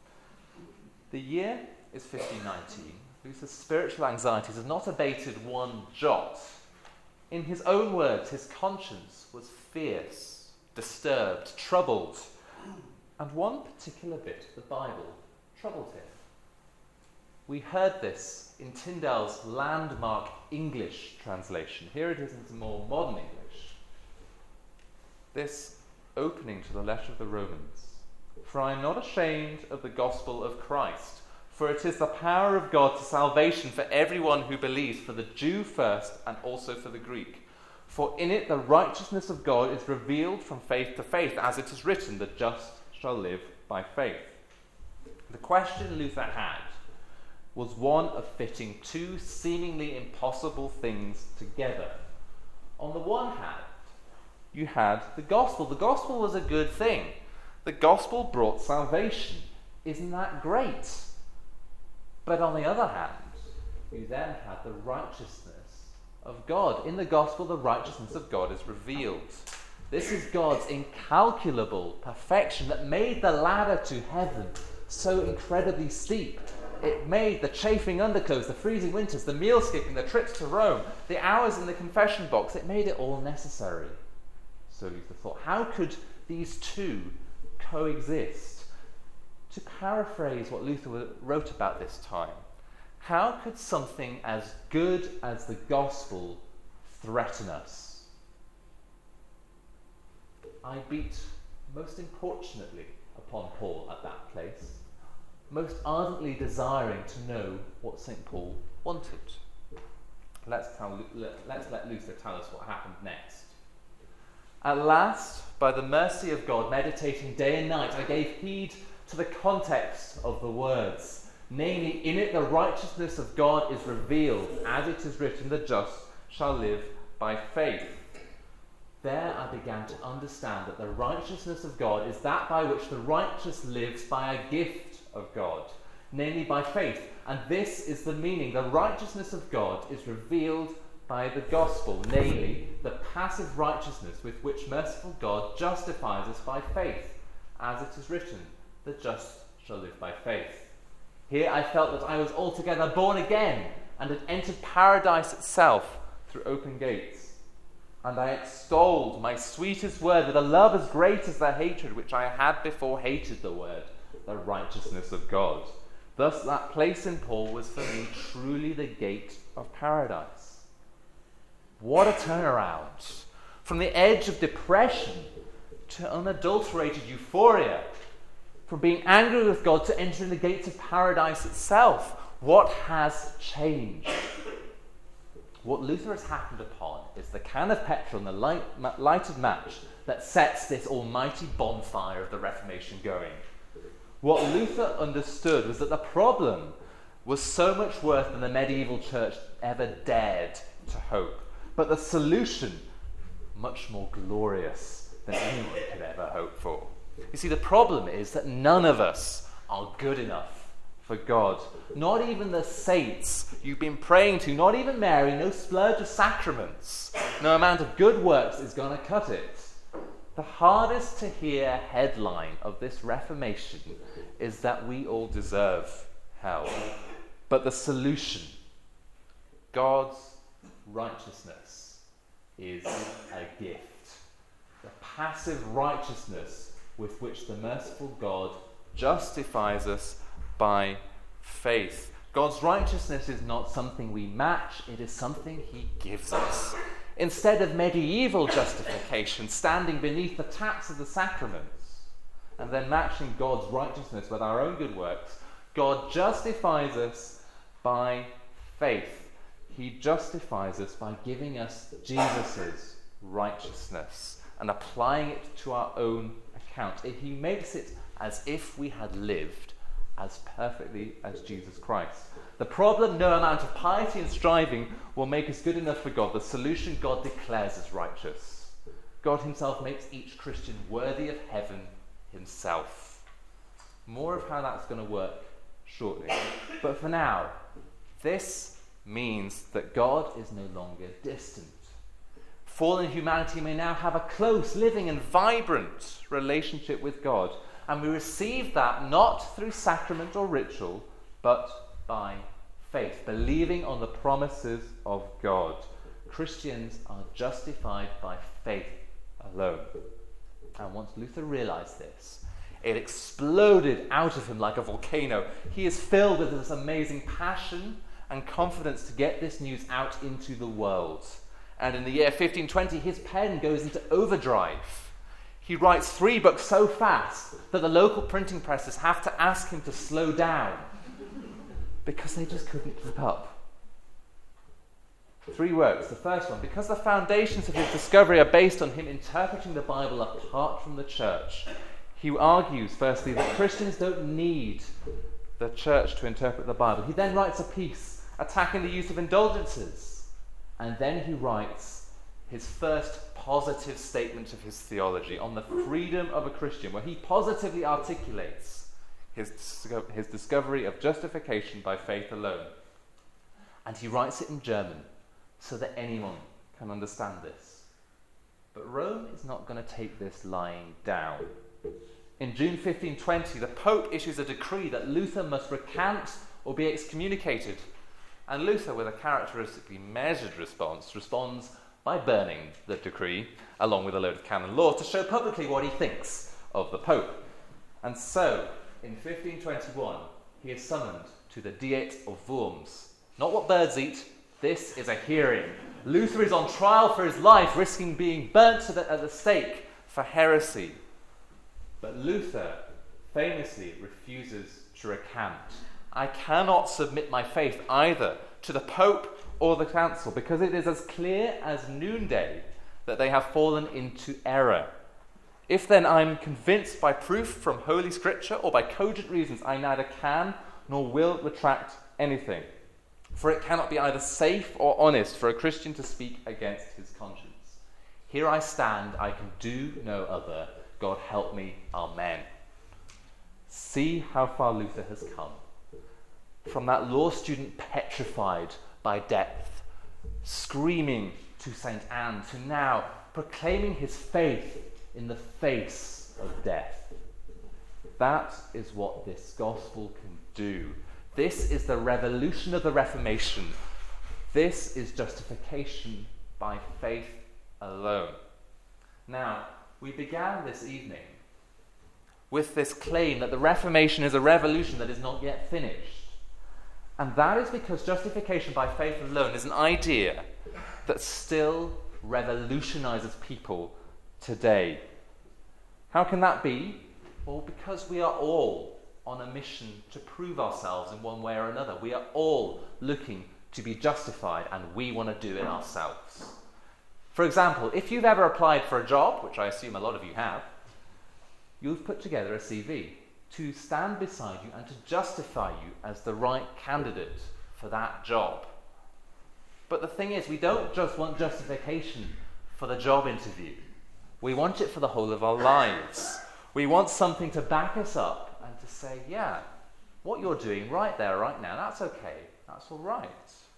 The year is fifteen nineteen. Luther's spiritual anxieties have not abated one jot. In his own words, his conscience was fierce, disturbed, troubled. And one particular bit of the Bible troubled him. We heard this in Tyndale's landmark English translation. Here it is in more modern English. This opening to the letter of the Romans. For I am not ashamed of the gospel of Christ, for it is the power of God to salvation for everyone who believes, for the Jew first and also for the Greek. For in it the righteousness of God is revealed from faith to faith, as it is written, the just shall live by faith. The question Luther had was one of fitting two seemingly impossible things together. On the one hand, you had the gospel. The gospel was a good thing. The gospel brought salvation. Isn't that great? But on the other hand, you then had the righteousness of God. In the gospel, the righteousness of God is revealed. This is God's incalculable perfection that made the ladder to heaven so incredibly steep. It made the chafing underclothes, the freezing winters, the meal skipping, the trips to Rome, the hours in the confession box, it made it all necessary. So Luther thought, how could these two coexist? To paraphrase what Luther wrote about this time, how could something as good as the gospel threaten us? I beat most importunately upon Paul at that place, most ardently desiring to know what Saint Paul wanted. Let's, tell, let's let Luther tell us what happened next. At last, by the mercy of God, meditating day and night, I gave heed to the context of the words. Namely, in it the righteousness of God is revealed, as it is written, the just shall live by faith. There I began to understand that the righteousness of God is that by which the righteous lives by a gift of God, namely by faith. And this is the meaning. The righteousness of God is revealed by the gospel, namely the passive righteousness with which merciful God justifies us by faith, as it is written, the just shall live by faith. Here I felt that I was altogether born again and had entered paradise itself through open gates. And I extolled my sweetest word with a love as great as the hatred which I had before hated the word, the righteousness of God. Thus that place in Paul was for me truly the gate of paradise. What a turnaround! From the edge of depression to unadulterated euphoria. From being angry with God to entering the gates of paradise itself. What has changed? What Luther has happened upon is the can of petrol and the light, lighted match that sets this almighty bonfire of the Reformation going. What Luther understood was that the problem was so much worse than the medieval church ever dared to hope, but the solution much more glorious than anyone could ever hope for. You see, the problem is that none of us are good enough for God. Not even the saints you've been praying to, not even Mary, no splurge of sacraments, no amount of good works is going to cut it. The hardest to hear headline of this Reformation is that we all deserve hell. But the solution, God's righteousness, is a gift. The passive righteousness with which the merciful God justifies us by faith. God's righteousness is not something we match, it is something he gives us. Instead of medieval justification, standing beneath the taps of the sacraments, and then matching God's righteousness with our own good works, God justifies us by faith. He justifies us by giving us Jesus' righteousness and applying it to our own account. He makes it as if we had lived as perfectly as Jesus Christ. The problem, no amount of piety and striving will make us good enough for God. The solution, God declares as righteous. God himself makes each Christian worthy of heaven himself. More of how that's going to work shortly. But for now, this means that God is no longer distant. Fallen humanity may now have a close, living and vibrant relationship with God. And we receive that not through sacrament or ritual, but by faith, believing on the promises of God. Christians are justified by faith alone. And once Luther realized this, it exploded out of him like a volcano. He is filled with this amazing passion and confidence to get this news out into the world. And in the year fifteen twenty, his pen goes into overdrive. He writes three books so fast that the local printing presses have to ask him to slow down because they just couldn't keep up. Three works. The first one, because the foundations of his discovery are based on him interpreting the Bible apart from the church. He argues, firstly, that Christians don't need the church to interpret the Bible. He then writes a piece attacking the use of indulgences. And then he writes his first positive statement of his theology on the freedom of a Christian, where he positively articulates his, his discovery of justification by faith alone. And he writes it in German so that anyone can understand this. But Rome is not going to take this lying down. In June fifteen twenty, the Pope issues a decree that Luther must recant or be excommunicated. And Luther, with a characteristically measured response, responds by burning the decree, along with a load of canon law, to show publicly what he thinks of the Pope. And so, in fifteen twenty-one, he is summoned to the Diet of Worms. Not what birds eat, this is a hearing. Luther is on trial for his life, risking being burnt to the, at the stake for heresy. But Luther famously refuses to recant. I cannot submit my faith either to the Pope or the Council, because it is as clear as noonday that they have fallen into error. If then I'm convinced by proof from Holy Scripture or by cogent reasons, I neither can nor will retract anything. For it cannot be either safe or honest for a Christian to speak against his conscience. Here I stand, I can do no other. God help me, amen. See how far Luther has come. From that law student petrified by death, screaming to Saint Anne, to now proclaiming his faith in the face of death. That is what this gospel can do. This is the revolution of the Reformation. This is justification by faith alone. Now, we began this evening with this claim that the Reformation is a revolution that is not yet finished. And that is because justification by faith alone is an idea that still revolutionizes people today. How can that be? Well, because we are all on a mission to prove ourselves in one way or another. We are all looking to be justified, and we want to do it ourselves. For example, if you've ever applied for a job, which I assume a lot of you have, you've put together a C V to stand beside you and to justify you as the right candidate for that job. But the thing is, we don't just want justification for the job interview. We want it for the whole of our lives. We want something to back us up and to say, yeah, what you're doing right there, right now, that's okay. That's all right.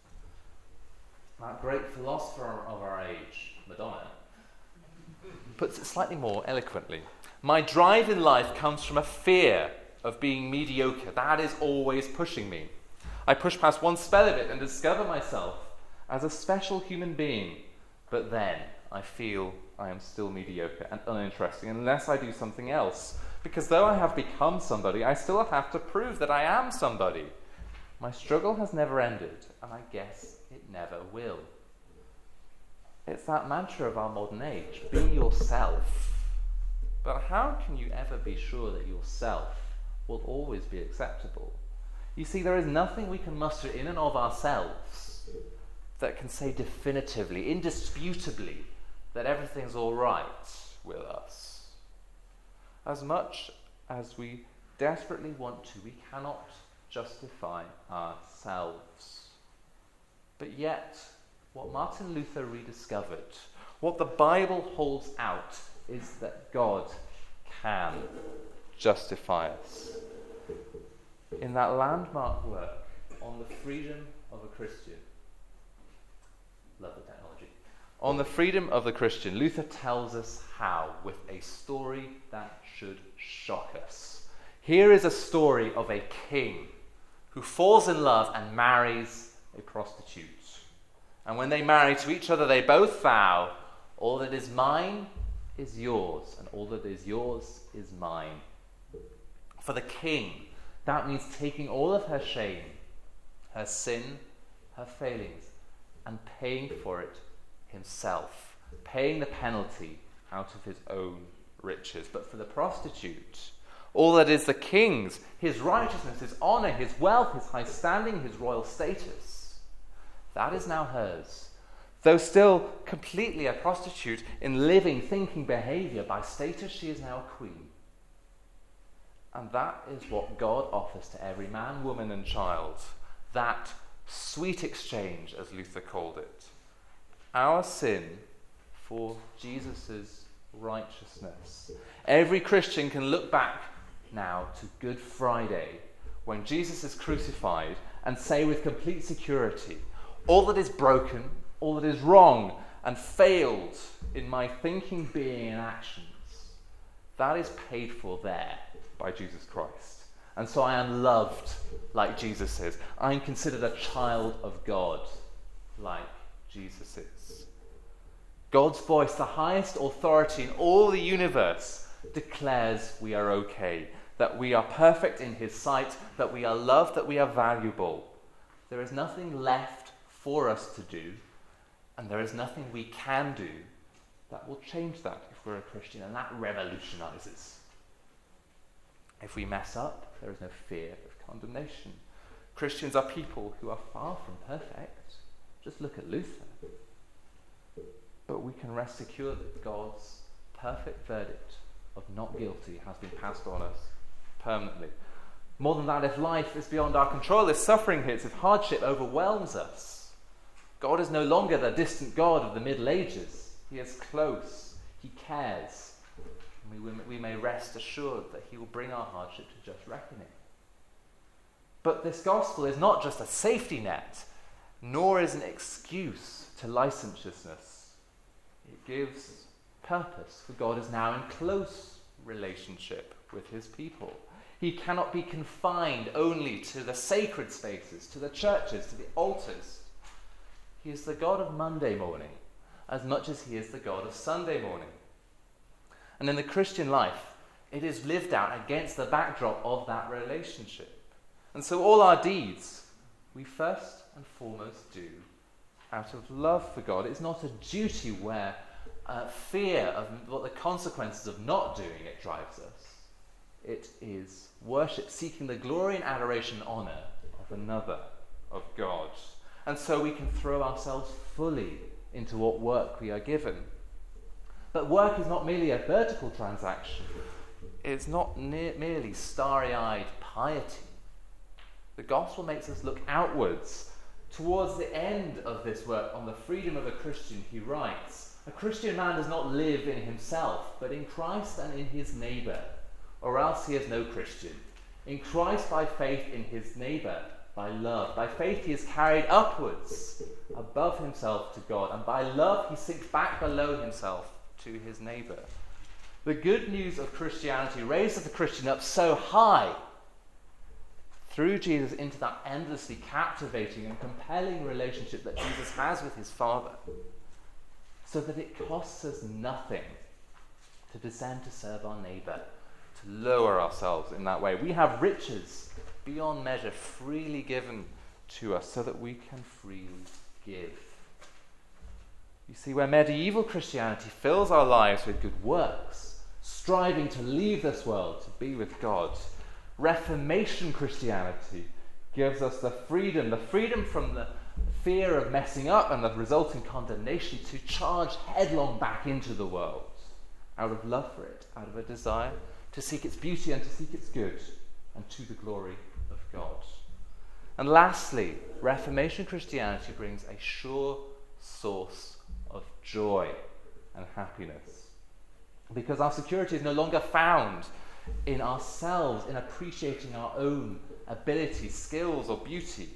That great philosopher of our age, Madonna, puts it slightly more eloquently. My drive in life comes from a fear of being mediocre. That is always pushing me. I push past one spell of it and discover myself as a special human being. But then I feel I am still mediocre and uninteresting unless I do something else. Because though I have become somebody, I still have to prove that I am somebody. My struggle has never ended, and I guess it never will. It's that mantra of our modern age, be yourself. But how can you ever be sure that yourself will always be acceptable? You see, there is nothing we can muster in and of ourselves that can say definitively, indisputably, that everything's all right with us. As much as we desperately want to, we cannot justify ourselves. But yet, what Martin Luther rediscovered, what the Bible holds out, is that God can justify us. In that landmark work on the freedom of a Christian, love the technology, on the freedom of the Christian, Luther tells us how, with a story that should shock us. Here is a story of a king who falls in love and marries a prostitute. And when they marry to each other, they both vow, all that is mine is yours, and all that is yours is mine. For the king, that means taking all of her shame, her sin, her failings, and paying for it himself, paying the penalty out of his own riches, but for the prostitute. All that is the king's, his righteousness, his honor, his wealth, his high standing, his royal status, that is now hers. Though still completely a prostitute in living, thinking behavior, by status she is now a queen. And that is what God offers to every man, woman and child. That sweet exchange, as Luther called it. Our sin for Jesus' righteousness. Every Christian can look back now to Good Friday, when Jesus is crucified, and say with complete security, all that is broken, all that is wrong and failed in my thinking, being and actions, that is paid for there by Jesus Christ. And so I am loved like Jesus is. I am considered a child of God like Jesus is. God's voice, the highest authority in all the universe, declares we are okay, that we are perfect in his sight, that we are loved, that we are valuable. There is nothing left for us to do, and there is nothing we can do that will change that if we're a Christian, and that revolutionizes. If we mess up, there is no fear of condemnation. Christians are people who are far from perfect. Just look at Luther. But we can rest secure that God's perfect verdict of not guilty has been passed on us permanently. More than that, if life is beyond our control, if suffering hits, if hardship overwhelms us, God is no longer the distant God of the Middle Ages. He is close. He cares. And we, we may rest assured that he will bring our hardship to just reckoning. But this gospel is not just a safety net, nor is an excuse to licentiousness. It gives purpose, for God is now in close relationship with his people. He cannot be confined only to the sacred spaces, to the churches, to the altars. He is the God of Monday morning as much as he is the God of Sunday morning. And in the Christian life, it is lived out against the backdrop of that relationship. And so all our deeds, we first and foremost do out of love for God. It's not a duty where uh, fear of what the consequences of not doing it drives us. It is worship, seeking the glory and adoration and honour of another, of God. And so we can throw ourselves fully into what work we are given. But work is not merely a vertical transaction. It's not ne- merely starry-eyed piety. The gospel makes us look outwards. Towards the end of this work on the freedom of a Christian, he writes, a Christian man does not live in himself, but in Christ and in his neighbour, or else he is no Christian. In Christ by faith, in his neighbour by love. By faith he is carried upwards, above himself to God, and by love he sinks back below himself to his neighbour. The good news of Christianity raises the Christian up so high through Jesus into that endlessly captivating and compelling relationship that Jesus has with his Father, so that it costs us nothing to descend to serve our neighbour, to lower ourselves in that way. We have riches beyond measure freely given to us so that we can freely give. You see, where medieval Christianity fills our lives with good works, striving to leave this world to be with God, Reformation Christianity gives us the freedom, the freedom from the fear of messing up and the resulting condemnation to charge headlong back into the world out of love for it, out of a desire to seek its beauty and to seek its good and to the glory of God. And lastly, Reformation Christianity brings a sure source of joy and happiness, because our security is no longer found in ourselves, in appreciating our own abilities, skills, or beauty.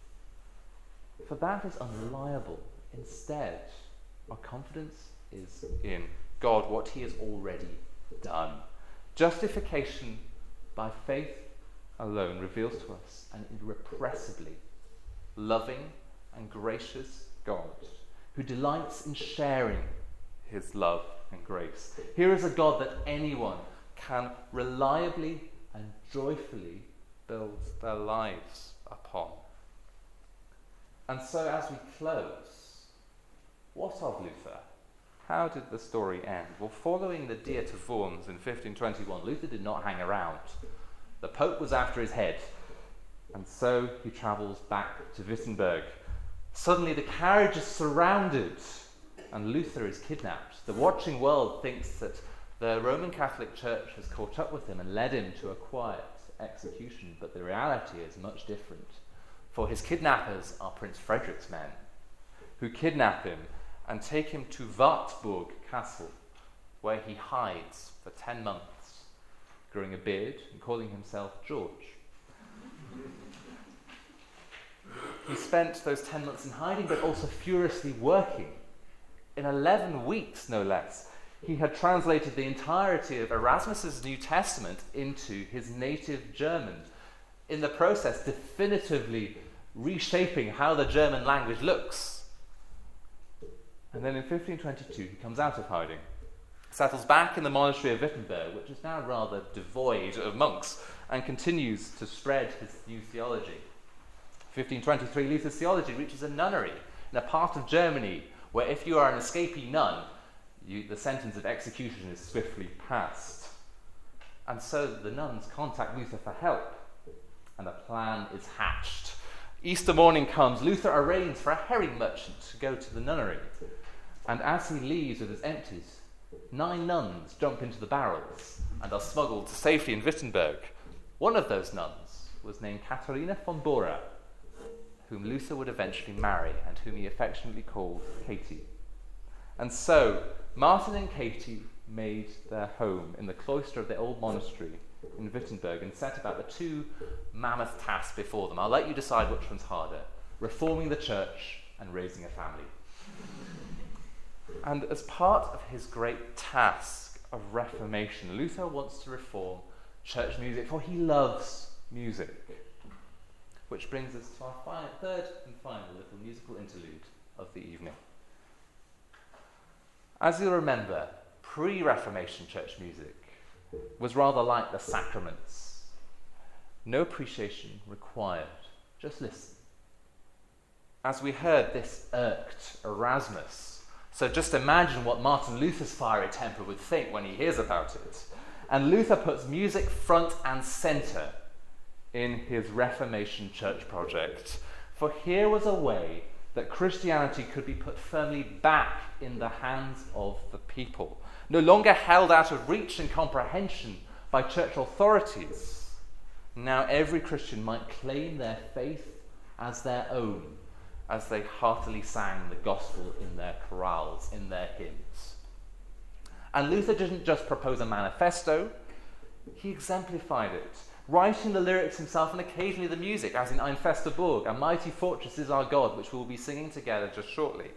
For that is unreliable. Instead, our confidence is in God, what he has already done. Justification by faith alone reveals to us an irrepressibly loving and gracious God who delights in sharing his love and grace. Here is a God that anyone can reliably and joyfully build their lives upon. And so as we close, what of Luther? How did the story end? Well, following the Diet of Worms in fifteen twenty-one, Luther did not hang around. The Pope was after his head, and so he travels back to Wittenberg. Suddenly the carriage is surrounded, and Luther is kidnapped. The watching world thinks that the Roman Catholic Church has caught up with him and led him to a quiet execution, but the reality is much different. For his kidnappers are Prince Frederick's men, who kidnap him and take him to Wartburg Castle, where he hides for ten months, growing a beard and calling himself George. He spent those ten months in hiding, but also furiously working. In eleven weeks, no less, he had translated the entirety of Erasmus's New Testament into his native German, in the process definitively reshaping how the German language looks. And then in fifteen twenty-two, he comes out of hiding, settles back in the monastery of Wittenberg, which is now rather devoid of monks, and continues to spread his new theology. fifteen twenty-three, Luther's theology reaches a nunnery in a part of Germany where if you are an escapee nun, you, the sentence of execution is swiftly passed. And so the nuns contact Luther for help, and a plan is hatched. Easter morning comes, Luther arranges for a herring merchant to go to the nunnery, and as he leaves with his empties, nine nuns jump into the barrels and are smuggled to safety in Wittenberg. One of those nuns was named Katharina von Bora, whom Luther would eventually marry and whom he affectionately called Katie. And so, Martin and Katie made their home in the cloister of their old monastery in Wittenberg and set about the two mammoth tasks before them. I'll let you decide which one's harder: reforming the church and raising a family. And as part of his great task of reformation, Luther wants to reform church music, for he loves music. Which brings us to our fi- third and final little musical interlude of the evening. As you'll remember, pre-Reformation church music was rather like the sacraments. No appreciation required, just listen. As we heard, this irked Erasmus. So just imagine what Martin Luther's fiery temper would think when he hears about it. And Luther puts music front and centre in his Reformation church project. For here was a way that Christianity could be put firmly back in the hands of the people, no longer held out of reach and comprehension by church authorities. Now every Christian might claim their faith as their own, as they heartily sang the gospel in their chorales, in their hymns. And Luther didn't just propose a manifesto, he exemplified it, writing the lyrics himself and occasionally the music, as in Ein fester Burg, a mighty fortress is our God, which we'll be singing together just shortly.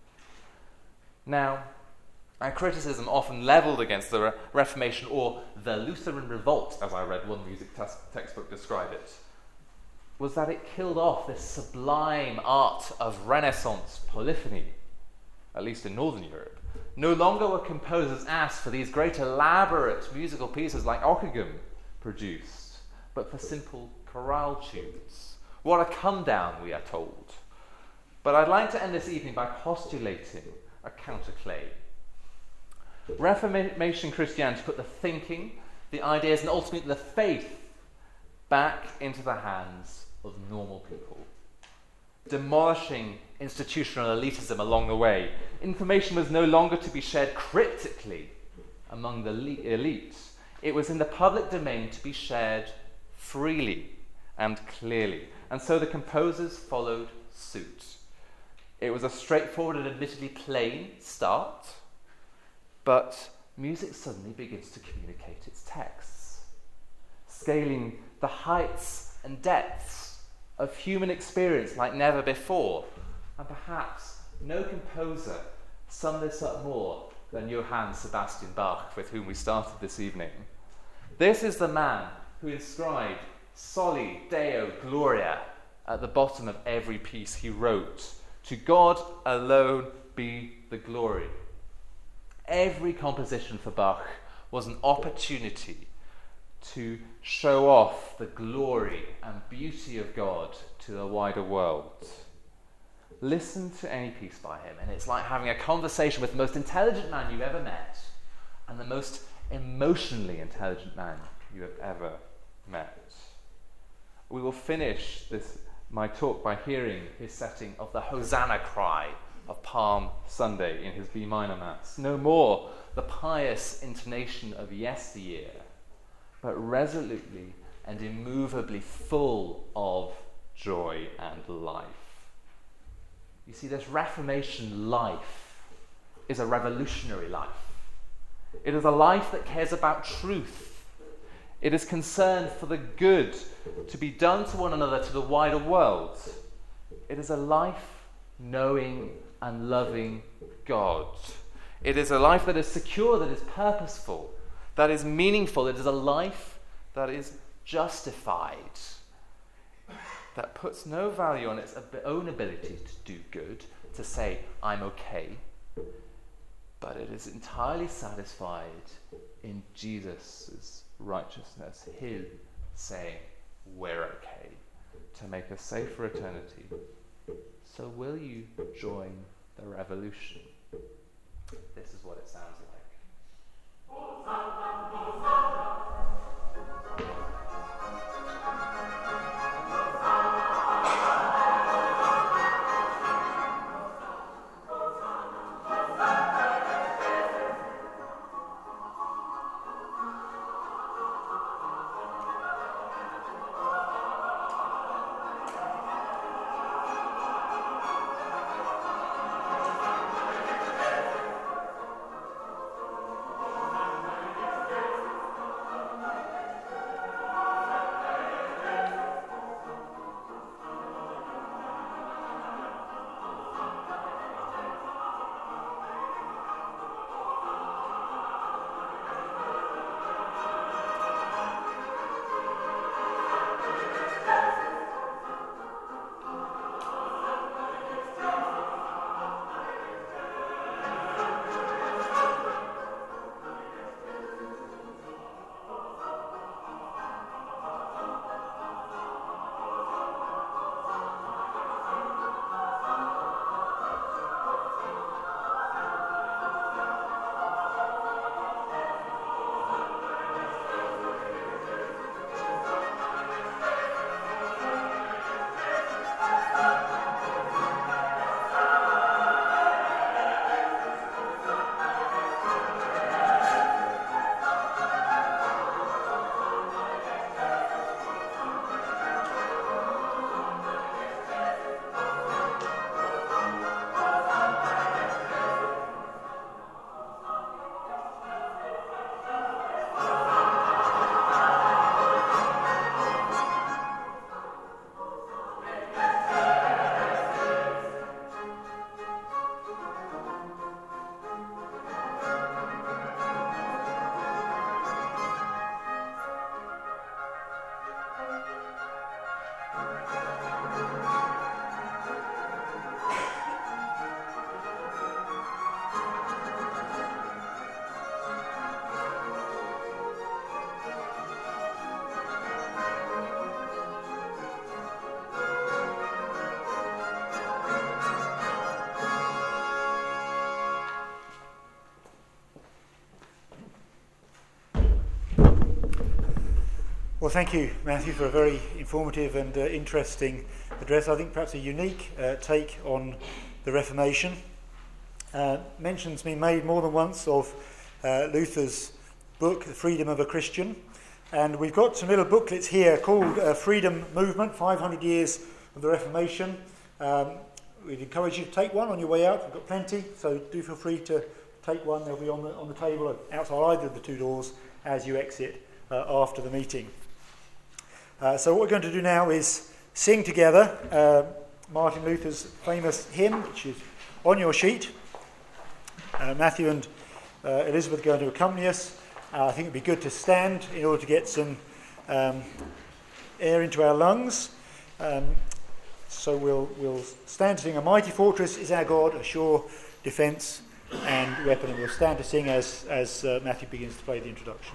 Now, a criticism often levelled against the Re- Reformation, or the Lutheran Revolt, as I read one music te- textbook describe it, was that it killed off this sublime art of Renaissance polyphony, at least in Northern Europe. No longer were composers asked for these great elaborate musical pieces like Ockeghem produced, but for simple chorale tunes. What a come-down, we are told. But I'd like to end this evening by postulating a counterclaim. Reformation Christianity put the thinking, the ideas, and ultimately the faith back into the hands of normal people, demolishing institutional elitism along the way. Information was no longer to be shared cryptically among the elite. It was in the public domain to be shared freely and clearly. And so the composers followed suit. It was a straightforward and admittedly plain start, but music suddenly begins to communicate its texts, scaling the heights and depths of human experience like never before. And perhaps no composer summed this up more than Johann Sebastian Bach, with whom we started this evening. This is the man who inscribed Soli Deo Gloria at the bottom of every piece he wrote. To God alone be the glory. Every composition for Bach was an opportunity to show off the glory and beauty of God to the wider world. listen to any piece by him, and it's like having a conversation with the most intelligent man you've ever met and the most emotionally intelligent man you have ever met. We will finish this my talk by hearing his setting of the Hosanna cry of Palm Sunday in his B minor Mass. No more the pious intonation of yesteryear, but resolutely and immovably full of joy and life. You see, this Reformation life is a revolutionary life. It is a life that cares about truth. It is concerned for the good to be done to one another, to the wider world. It is a life knowing and loving God. It is a life that is secure, that is purposeful, that is meaningful. It is a life that is justified, that puts no value on its own ability to do good, to say, I'm okay, but it is entirely satisfied in Jesus' righteousness, him saying, we're okay, to make us safe for eternity. So will you join the revolution? This is what it sounds like. Well, thank you, Matthew, for a very informative and uh, interesting address. I think perhaps a unique uh, take on the Reformation. Uh, mention's been made more than once of uh, Luther's book, The Freedom of a Christian. And we've got some little booklets here called uh, Freedom Movement, five hundred years of the Reformation. Um, we'd encourage you to take one on your way out. We've got plenty, so do feel free to take one. They'll be on the, on the table outside either of the two doors as you exit uh, after the meeting. Uh, so what we're going to do now is sing together uh, Martin Luther's famous hymn, which is on your sheet. Uh, Matthew and uh, Elizabeth are going to accompany us. Uh, I think it would be good to stand in order to get some um, air into our lungs. Um, so we'll, we'll stand to sing A Mighty Fortress is Our God, a Sure Defence and Weapon. And we'll stand to sing as, as uh, Matthew begins to play the introduction.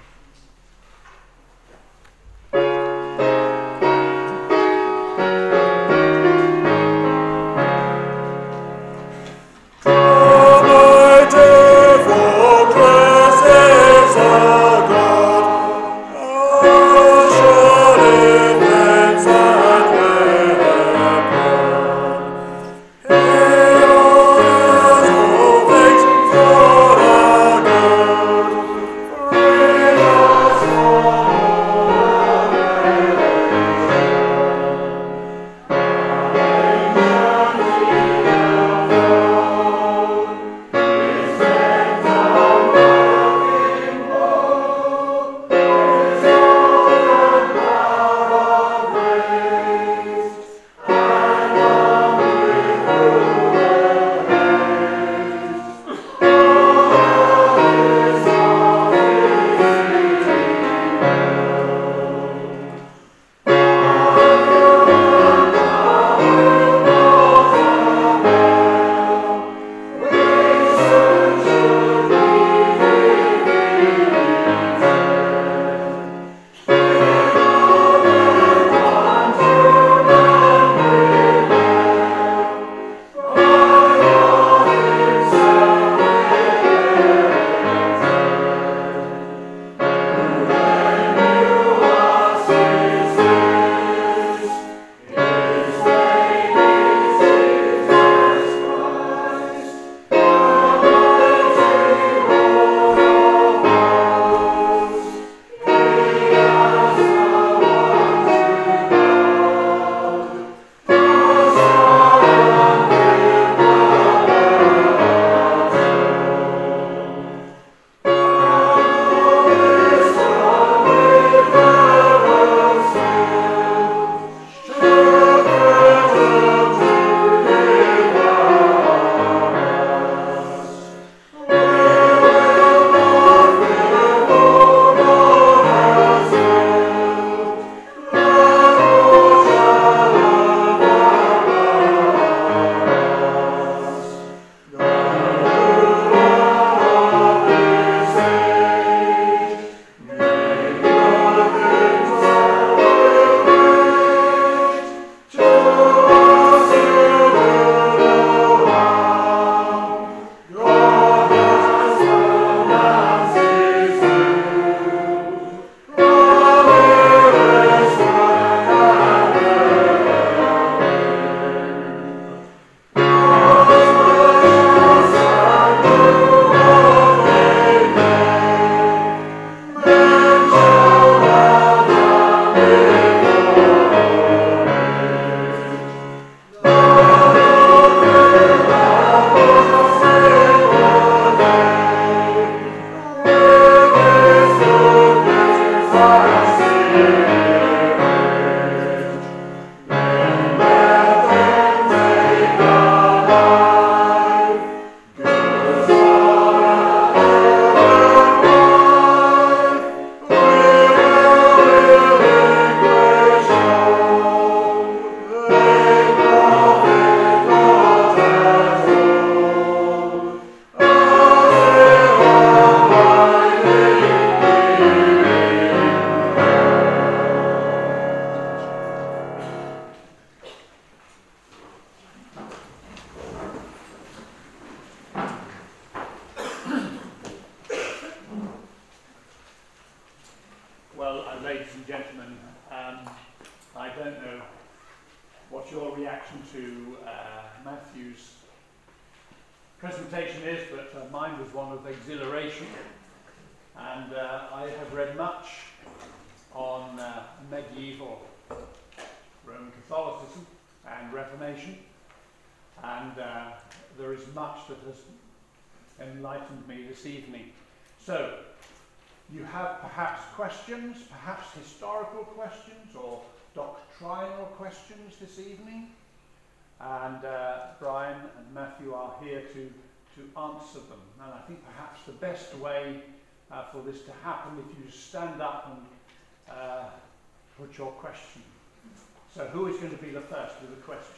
your reaction to uh, Matthew's presentation is, but uh, mine was one of exhilaration. And uh, I have read much on uh, medieval Roman Catholicism and Reformation, and uh, there is much that has enlightened me this evening. So, you have perhaps questions, perhaps historical questions or doctrinal questions this evening, and uh, Brian and Matthew are here to, to answer them. And I think perhaps the best way uh, for this to happen, if you stand up and uh, put your question. So who is going to be the first with a question?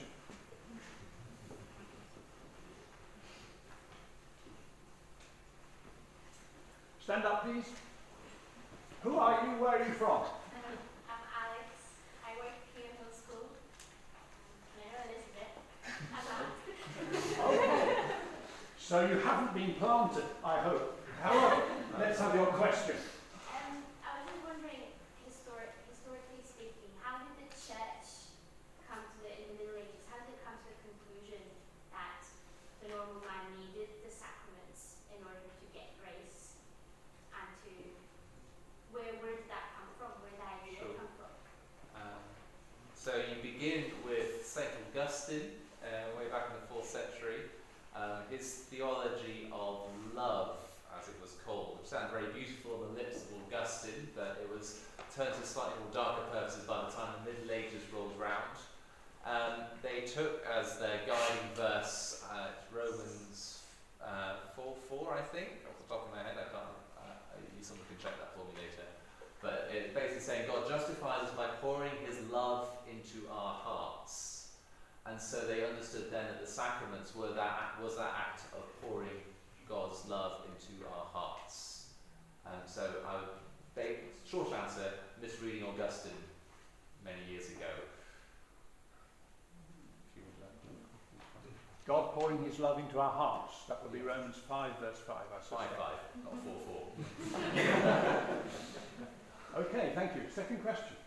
Stand up, please. Who are you? Where are you from? Um, I'm Alex. I work here in Hill School. I'm Elizabeth. I'm Okay. So you haven't been planted, I hope. However, let's have your question. Um, I was just wondering, historic, historically speaking, how did the church come to the, in the Middle Ages, how did it come to the conclusion that the normal man needed the sacraments in order to get grace, and to, where, where did that come from? Where did that idea Sure. come from? Um, so you begin with Saint Augustine, uh, way back in the fourth century. Um, his theology of love, as it was called, which sounded very beautiful on the lips of Augustine, but it was turned to slightly more darker purposes by the time the Middle Ages rolled round. Um, they took as their guiding verse uh, Romans uh, four four, I think, off the top of my head. I can't. Uh, someone can check that for me later. But it's basically saying God justifies us by pouring His love into our hearts. And so they understood then that the sacraments were that was that act of pouring God's love into our hearts. And so I would make, short answer, misreading Augustine many years ago. God pouring his love into our hearts. That would be Romans five, verse five, I Five suspect. five, not four four. Okay, thank you. Second question.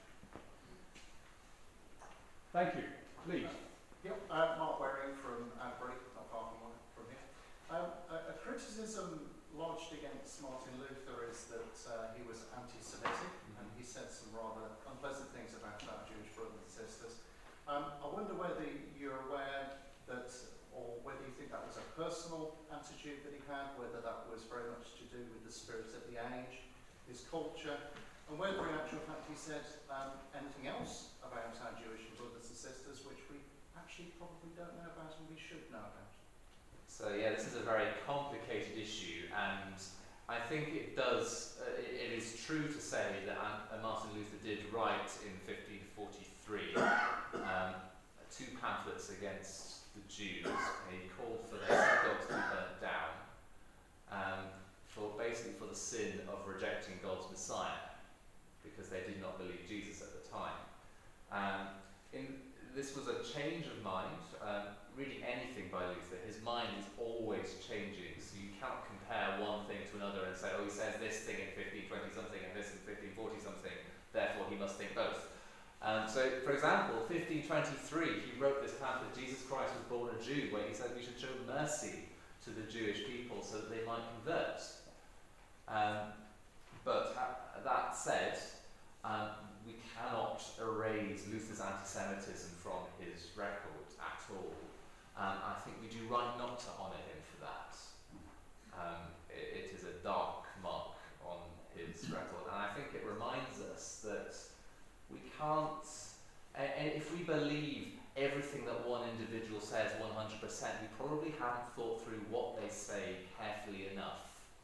Thank you. Please. Yep, uh, Mark Waring from Adbury, not far from, from here. Um, a, a criticism lodged against Martin Luther is that uh, he was anti-Semitic, mm-hmm. and he said some rather unpleasant things about our Jewish brothers and sisters. Um, I wonder whether you're aware that, or whether you think that was a personal attitude that he had, whether that was very much to do with the spirit of the age, his culture, and whether in actual fact he said um, anything else about our Jewish brothers and sisters which we actually probably don't know about and we should know about. So yeah, this is a very complicated issue, and I think it does, uh, it, it is true to say that uh, Martin Luther did write in fifteen forty-three um, two pamphlets against the Jews. He called for their synagogues to be burnt down, um, for basically for the sin of rejecting God's Messiah, because they did not believe Jesus at the time. Um, in, this was a change of mind. Um, reading anything by Luther, his mind is always changing, so you cannot compare one thing to another and say, oh, he says this thing in fifteen twenty something and this in fifteen forty something, therefore he must think both. Um, so, for example, fifteen twenty-three, he wrote this pamphlet, Jesus Christ was born a Jew, where he said we should show mercy to the Jewish people so that they might convert. Um, but uh, that said, um, we cannot erase Luther's anti-Semitism from his record at all. Um, I think we do right not to honour him for that. Um, it, it is a dark mark on his record, and I think it reminds us that we can't, and, and if we believe everything that one individual says one hundred percent, we probably haven't thought through what they say carefully enough.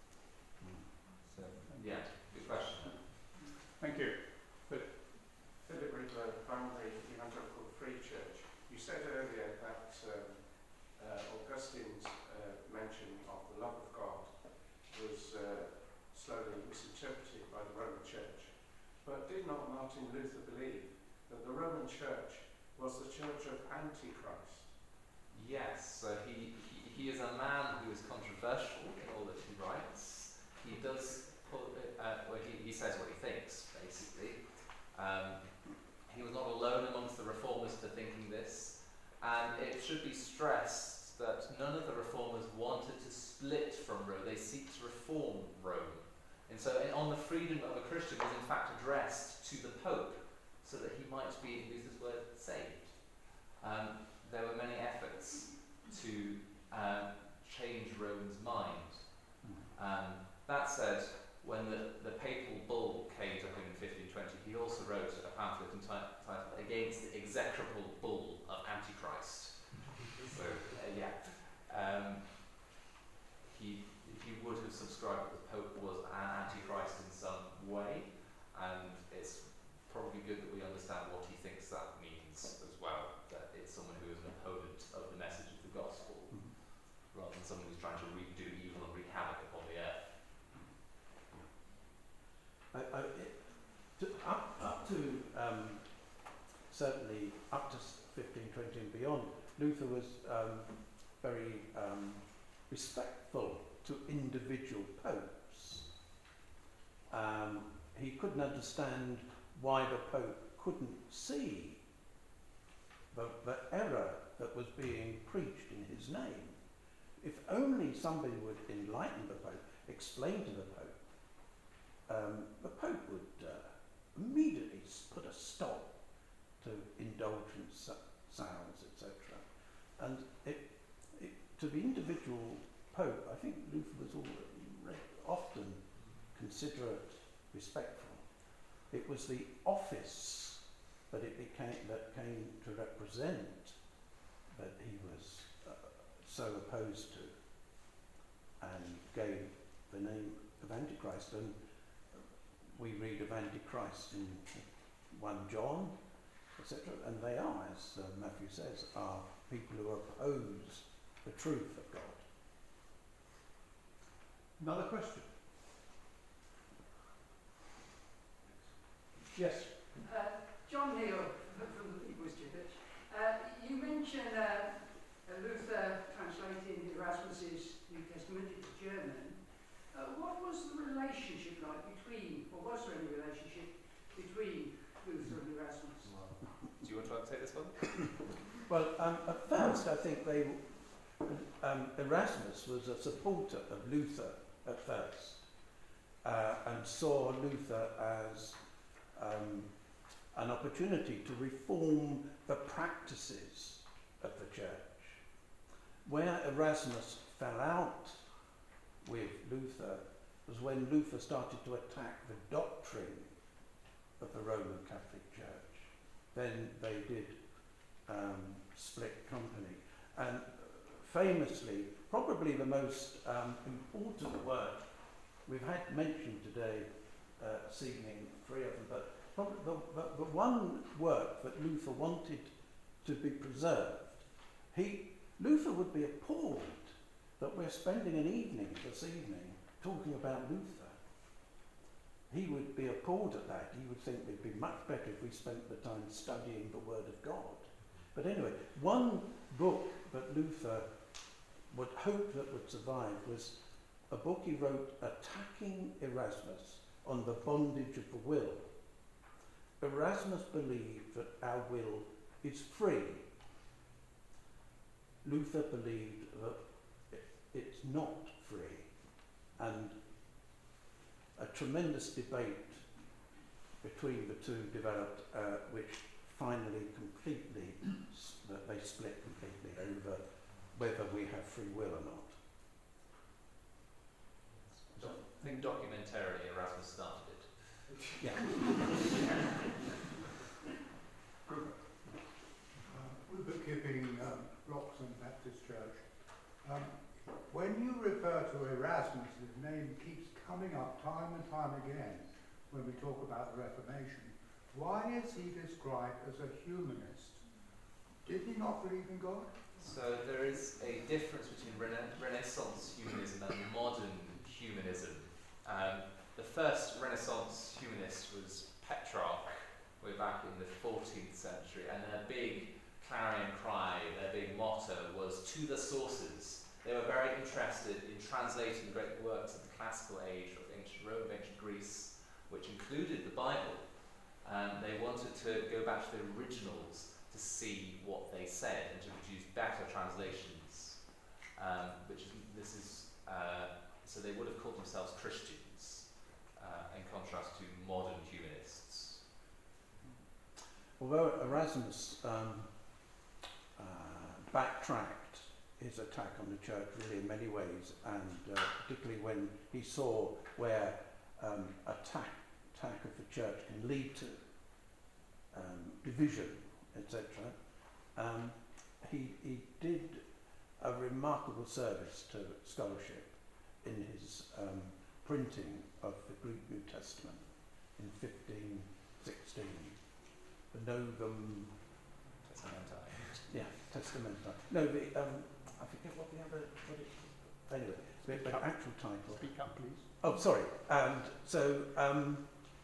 So, yeah, good question. Thank you. But Philip Riddler, Banbury Evangelical Free Church. You said earlier that um, uh, Augustine's uh, mention of the love of God was uh, slowly misinterpreted by the Roman Church. But did not Martin Luther believe that the Roman Church was the church of Antichrist? Yes, so he, he, he is a man who is controversial in all that he writes. He does, pull, uh, well, he, he says what he thinks, basically. Um, he was not alone amongst the reformers for thinking this. And it should be stressed that none of the reformers wanted to split from Rome. They seek to reform Rome. And so on the freedom of a Christian was in fact addressed to the Pope, so that he might be, in Luther's word, saved. Um, there were many efforts to um, change Rome's mind. Um, that said, when the, the papal bull came to him in fifteen twenty, he also wrote a pamphlet entitled Against the Execrable Bull of Antichrist. So, uh, yeah. Um, he, he would have subscribed that the Pope was an Antichrist in some way, and it's probably good that we understand what he thinks that means as well, that it's someone who is an opponent of the message of the gospel, mm-hmm. rather than someone who's trying to redo evil and wreak havoc upon the earth. I, I, it, to, up, up to um, certainly up to fifteen twenty and beyond, Luther was um, very um, respectful to individual popes. Um, he couldn't understand why the Pope couldn't see the, the error that was being preached in his name. If only somebody would enlighten the Pope, explain to the Pope, um, the Pope would uh, immediately put a stop to indulgence sounds, et cetera. And it, it, to the individual Pope, I think Luther was all, often considerate, respectful. It was the office that it became that came to represent that he was uh, so opposed to, and gave the name of Antichrist. And we read of Antichrist in First John, et cetera. And they are, as uh, Matthew says, are people who oppose the truth of God. Another question? Yes. Uh, John Neal from the People's Church. Uh, you mentioned uh, Luther translating Erasmus's New Testament into German. Uh, what was the relationship like between, or was there any relationship between Luther and Erasmus? Do you want to take this one? Well, um, at first I think they, um, Erasmus was a supporter of Luther at first, uh, and saw Luther as um, an opportunity to reform the practices of the church. Where Erasmus fell out with Luther was when Luther started to attack the doctrine of the Roman Catholic Church. Then they did um, split company. And famously, probably the most um, important work we've had mentioned today, uh, this evening, three of them, but probably the, the, the one work that Luther wanted to be preserved, he, Luther would be appalled that we're spending an evening this evening talking about Luther. He would be appalled at that. He would think it'd be much better if we spent the time studying the Word of God. But anyway, one book that Luther would hope that would survive was a book he wrote attacking Erasmus on the bondage of the will. Erasmus believed that our will is free. Luther believed that it's not free. And a tremendous debate between the two developed, uh, which finally completely, that they split completely over whether we have free will or not. I think documentarily Erasmus started it. Yeah. uh, we're bookkeeping um, Roxham Baptist Church. Um, when you refer to Erasmus, his name keeps coming up time and time again when we talk about the Reformation. Why is he described as a humanist? Did he not believe in God? So there is a difference between rena- Renaissance humanism and modern humanism. Um, the first Renaissance humanist was Petrarch, way back in the fourteenth century, and their big clarion cry, their big motto was "to the sources." They were very interested in translating the great works of the classical age of ancient Rome, ancient Greece, which included the Bible. Um, they wanted to go back to the originals, to to see what they said and to produce better translations, um, which is, this is, uh, so they would have called themselves Christians, uh, in contrast to modern humanists. Although Erasmus um, uh, backtracked his attack on the church really in many ways, and uh, particularly when he saw where um, attack, attack of the church can lead to um, division, et cetera, um, he, he did a remarkable service to scholarship in his um, printing of the Greek New Testament in fifteen sixteen. The Novum Testamenti. Yeah, Testamenti. No, the um, I forget what the other. What it, anyway, the, the actual title. Speak up, please. Oh, sorry. And so, um,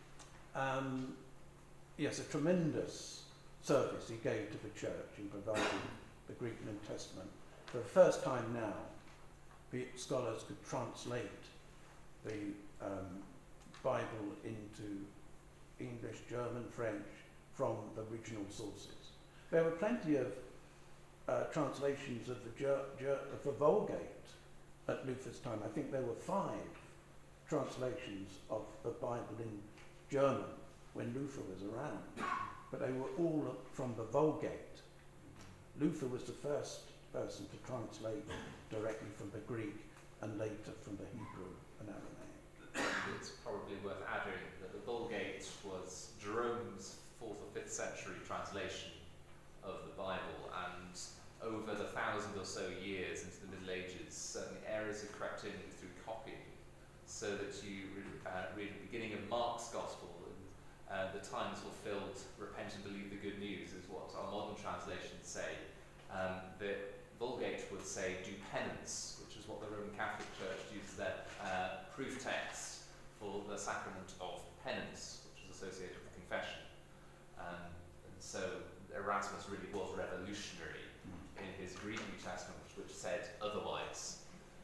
um, yes, a tremendous service he gave to the church in providing the Greek New Testament. For the first time now, the scholars could translate the um, Bible into English, German, French from the original sources. There were plenty of uh, translations of the, Ger- Ger- of the Vulgate at Luther's time. I think there were five translations of the Bible in German when Luther was around, but they were all from the Vulgate. Luther was the first person to translate directly from the Greek and later from the Hebrew and Aramaic. It's probably worth adding that the Vulgate was Jerome's fourth or fifth century translation of the Bible, and over the thousand or so years into the Middle Ages, certain areas have crept in through copying, so that you uh, read the beginning of Mark's Gospel, and uh, the times fulfilled, repent and believe the good news, is what our modern translations say. Um, the Vulgate would say, do penance, which is what the Roman Catholic Church uses their uh, proof text for the sacrament of penance, which is associated with confession. Um, and so Erasmus really was revolutionary in his Greek New Testament, which, which said otherwise.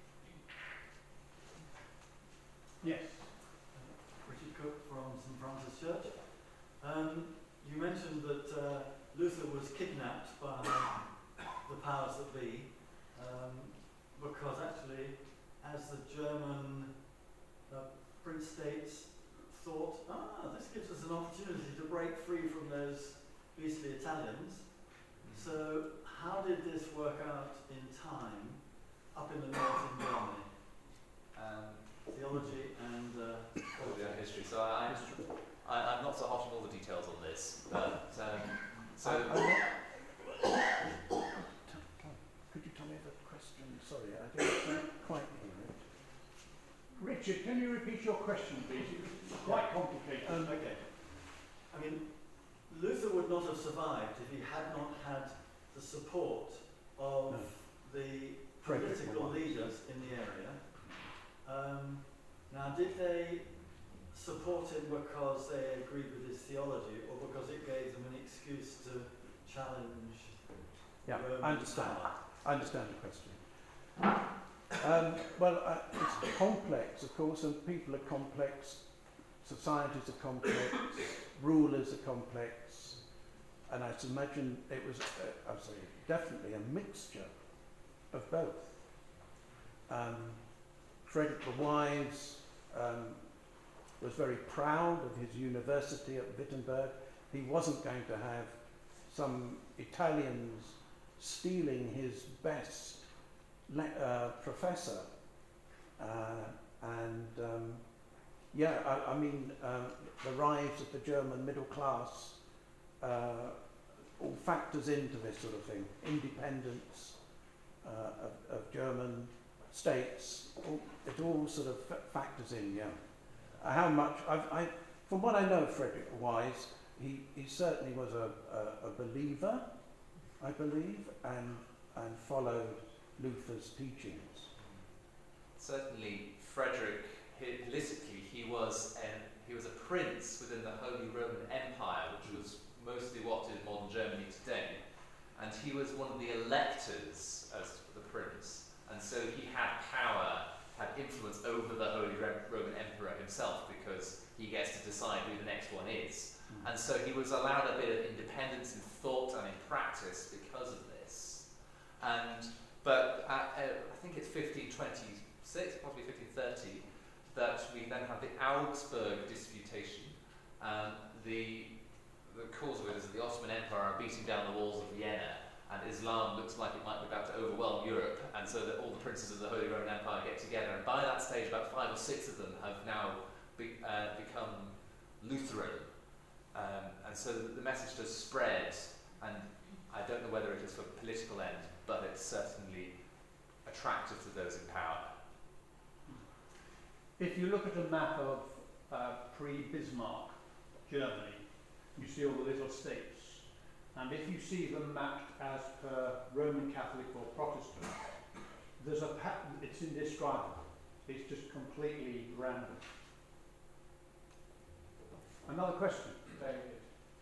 Yes. Richard Cook from Saint Francis Church. Um, you mentioned that uh, Luther was kidnapped by the powers that be, um, because actually, as the German uh, Prince States thought, ah, this gives us an opportunity to break free from those beastly Italians. So, how did this work out in time up in the north in Germany? Um, Theology and uh, yeah, history. So I, I, I'm not so hot on all the details on this, but um, so. I, I could you tell me the question? Sorry, I didn't quite hear it. Richard, can you repeat your question, please? It's quite complicated. Um, okay. I mean, Luther would not have survived if he had not had the support of No. the Frederick political Warren. leaders in the area. Um, now, did they support him because they agreed with his theology, or because it gave them an excuse to challenge Yeah, Roman I understand. power? I understand the question. Um, well, uh, it's complex, of course, and people are complex, societies are complex, rulers are complex, and I imagine it was, uh, I'd say, definitely a mixture of both. Um, Frederick the Wise um, was very proud of his university at Wittenberg. He wasn't going to have some Italians stealing his best le- uh, professor. Uh, and um, yeah, I, I mean, uh, the rise of the German middle class uh, all factors into this sort of thing. Independence uh, of, of German states, all, it all sort of f- factors in, yeah. Uh, how much, I've, I, from what I know of Frederick the Wise, he, he certainly was a, a, a believer, I believe, and, and followed Luther's teachings. Certainly, Frederick, he, politically, he was an, he was a prince within the Holy Roman Empire, which was mostly what is modern Germany today, and he was one of the electors as the prince. And so he had power, had influence over the Holy Roman Emperor himself, because he gets to decide who the next one is. Mm. And so he was allowed a bit of independence in thought and in practice because of this. And But at, uh, I think it's fifteen twenty-six, possibly fifteen thirty, that we then have the Augsburg Disputation. Um, the, the cause of it is that the Ottoman Empire are beating down the walls of Vienna, and Islam looks like it might be about to overwhelm Europe, and so that all the princes of the Holy Roman Empire get together. And by that stage, about five or six of them have now be, uh, become Lutheran. Um, and so the message does spread, and I don't know whether it is for political end, but it's certainly attractive to those in power. If you look at a map of uh, pre-Bismarck Germany, you see all the little states. And if you see them mapped as per Roman Catholic or Protestant, there's a pattern, it's indescribable. It's just completely random. Another question, David.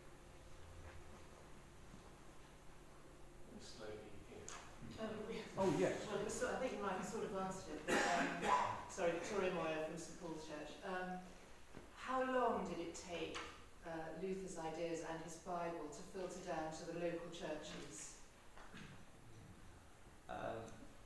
Um, Oh, yes. Well, it was, I think you might have sort of answered it. But, um, sorry, Victoria Moyer from Saint Paul's Church. Um, how long did it take uh, Luther's ideas and his Bible to filter down to the local churches? Um,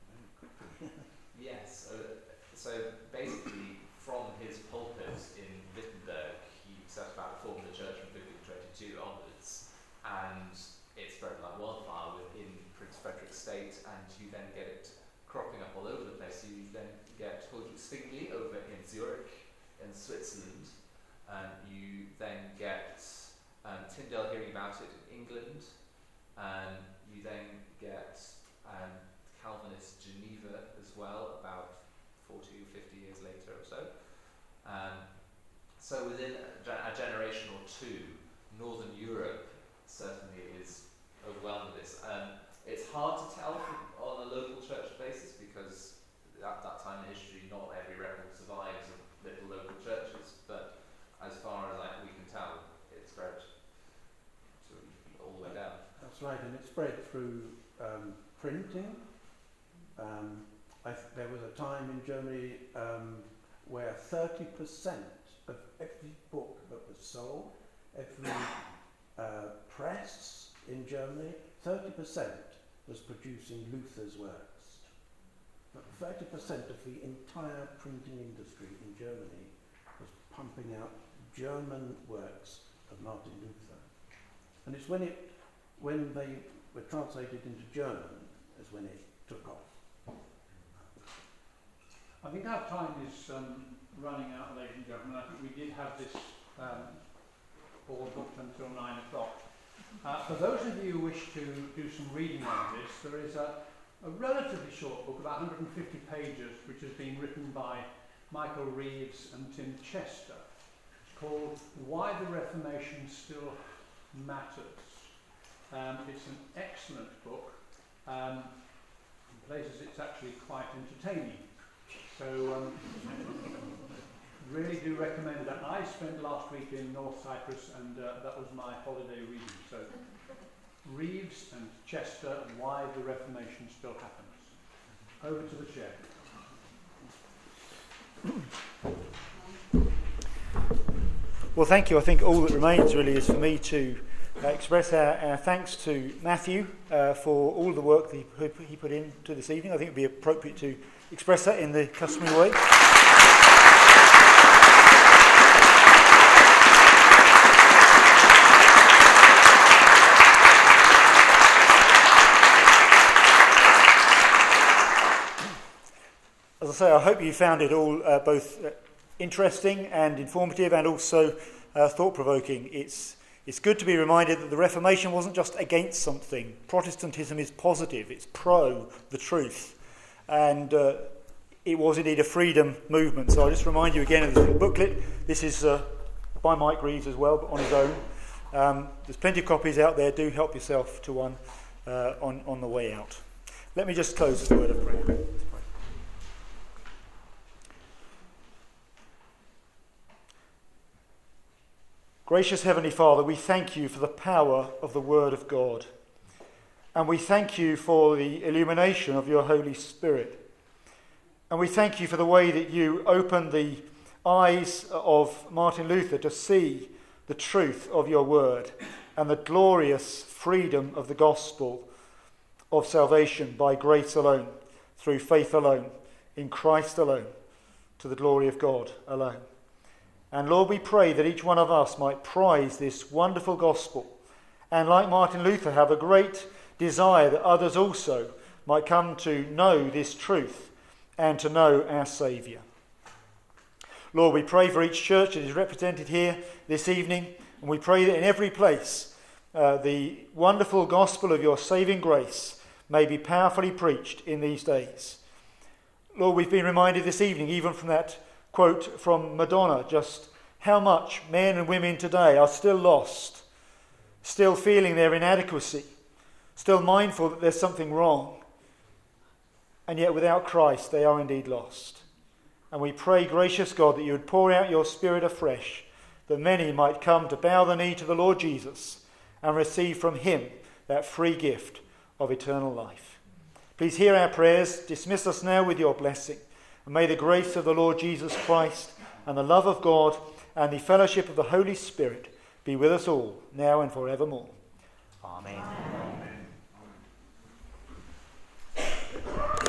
yes. Uh, so basically, from his pulpit in Wittenberg, he set about reforming the church from fifteen twenty-two onwards, and it spread like wildfire within Prince Frederick State, and you then get it cropping up all over the place. You then get Huldrych Zwingli over in Zurich, in Switzerland, and you then get um, Tyndale hearing about it in England, and you then get um, Calvinist Geneva as well, about forty or fifty years later or so. Um, so within a, a generation or two, Northern Europe certainly is overwhelmed with this. Um, it's hard to tell from, on a local church basis, because at that time in history, not every record survives of little local churches, but as far as like, we can tell, it spread to all the way down. That's right, and it spread through um, printing. Um, I th- there was a time in Germany um, where thirty percent of every book that was sold, every uh, press in Germany, thirty percent was producing Luther's works. But thirty percent of the entire printing industry in Germany was pumping out German works of Martin Luther. And it's when it, when they were translated into German, is when it took off. I think our time is um, running out, ladies and gentlemen. I think we did have this um, all booked until nine o'clock. Uh, for those of you who wish to do some reading on this, there is a, a relatively short book, about one hundred fifty pages, which has been written by Michael Reeves and Tim Chester. It's called Why the Reformation Still Matters. Um, it's an excellent book. Um, in places it's actually quite entertaining. So um, really do recommend that. I spent last week in North Cyprus, and uh, that was my holiday reading. So Reeves and Chester, Why the Reformation Still Happens. Over to the chair. Well, thank you. I think all that remains really is for me to uh, express our, our thanks to Matthew uh, for all the work that he, he put into this evening. I think it would be appropriate to express that in the customary way. As I say, I hope you found it all uh, both uh, interesting and informative, and also uh, thought-provoking. It's it's good to be reminded that the Reformation wasn't just against something. Protestantism is positive. It's pro the truth. And uh, it was indeed a freedom movement. So I'll just remind you again of this booklet. This is uh, by Mike Reeves as well, but on his own. Um, there's plenty of copies out there. Do help yourself to one uh, on, on the way out. Let me just close with a word of prayer. Let's pray. Gracious Heavenly Father, we thank you for the power of the Word of God. And we thank you for the illumination of your Holy Spirit. And we thank you for the way that you opened the eyes of Martin Luther to see the truth of your word and the glorious freedom of the gospel of salvation by grace alone, through faith alone, in Christ alone, to the glory of God alone. And Lord, we pray that each one of us might prize this wonderful gospel and, like Martin Luther, have a great desire that others also might come to know this truth and to know our Saviour. Lord, we pray for each church that is represented here this evening, and we pray that in every place uh, the wonderful gospel of your saving grace may be powerfully preached in these days. Lord, we've been reminded this evening, even from that quote from Madonna, just how much men and women today are still lost, still feeling their inadequacy, still mindful that there's something wrong, and yet without Christ they are indeed lost. And we pray, gracious God, that you would pour out your Spirit afresh, that many might come to bow the knee to the Lord Jesus and receive from him that free gift of eternal life. Please hear our prayers. Dismiss us now with your blessing. And may the grace of the Lord Jesus Christ and the love of God and the fellowship of the Holy Spirit be with us all, now and forevermore. Amen. Amen.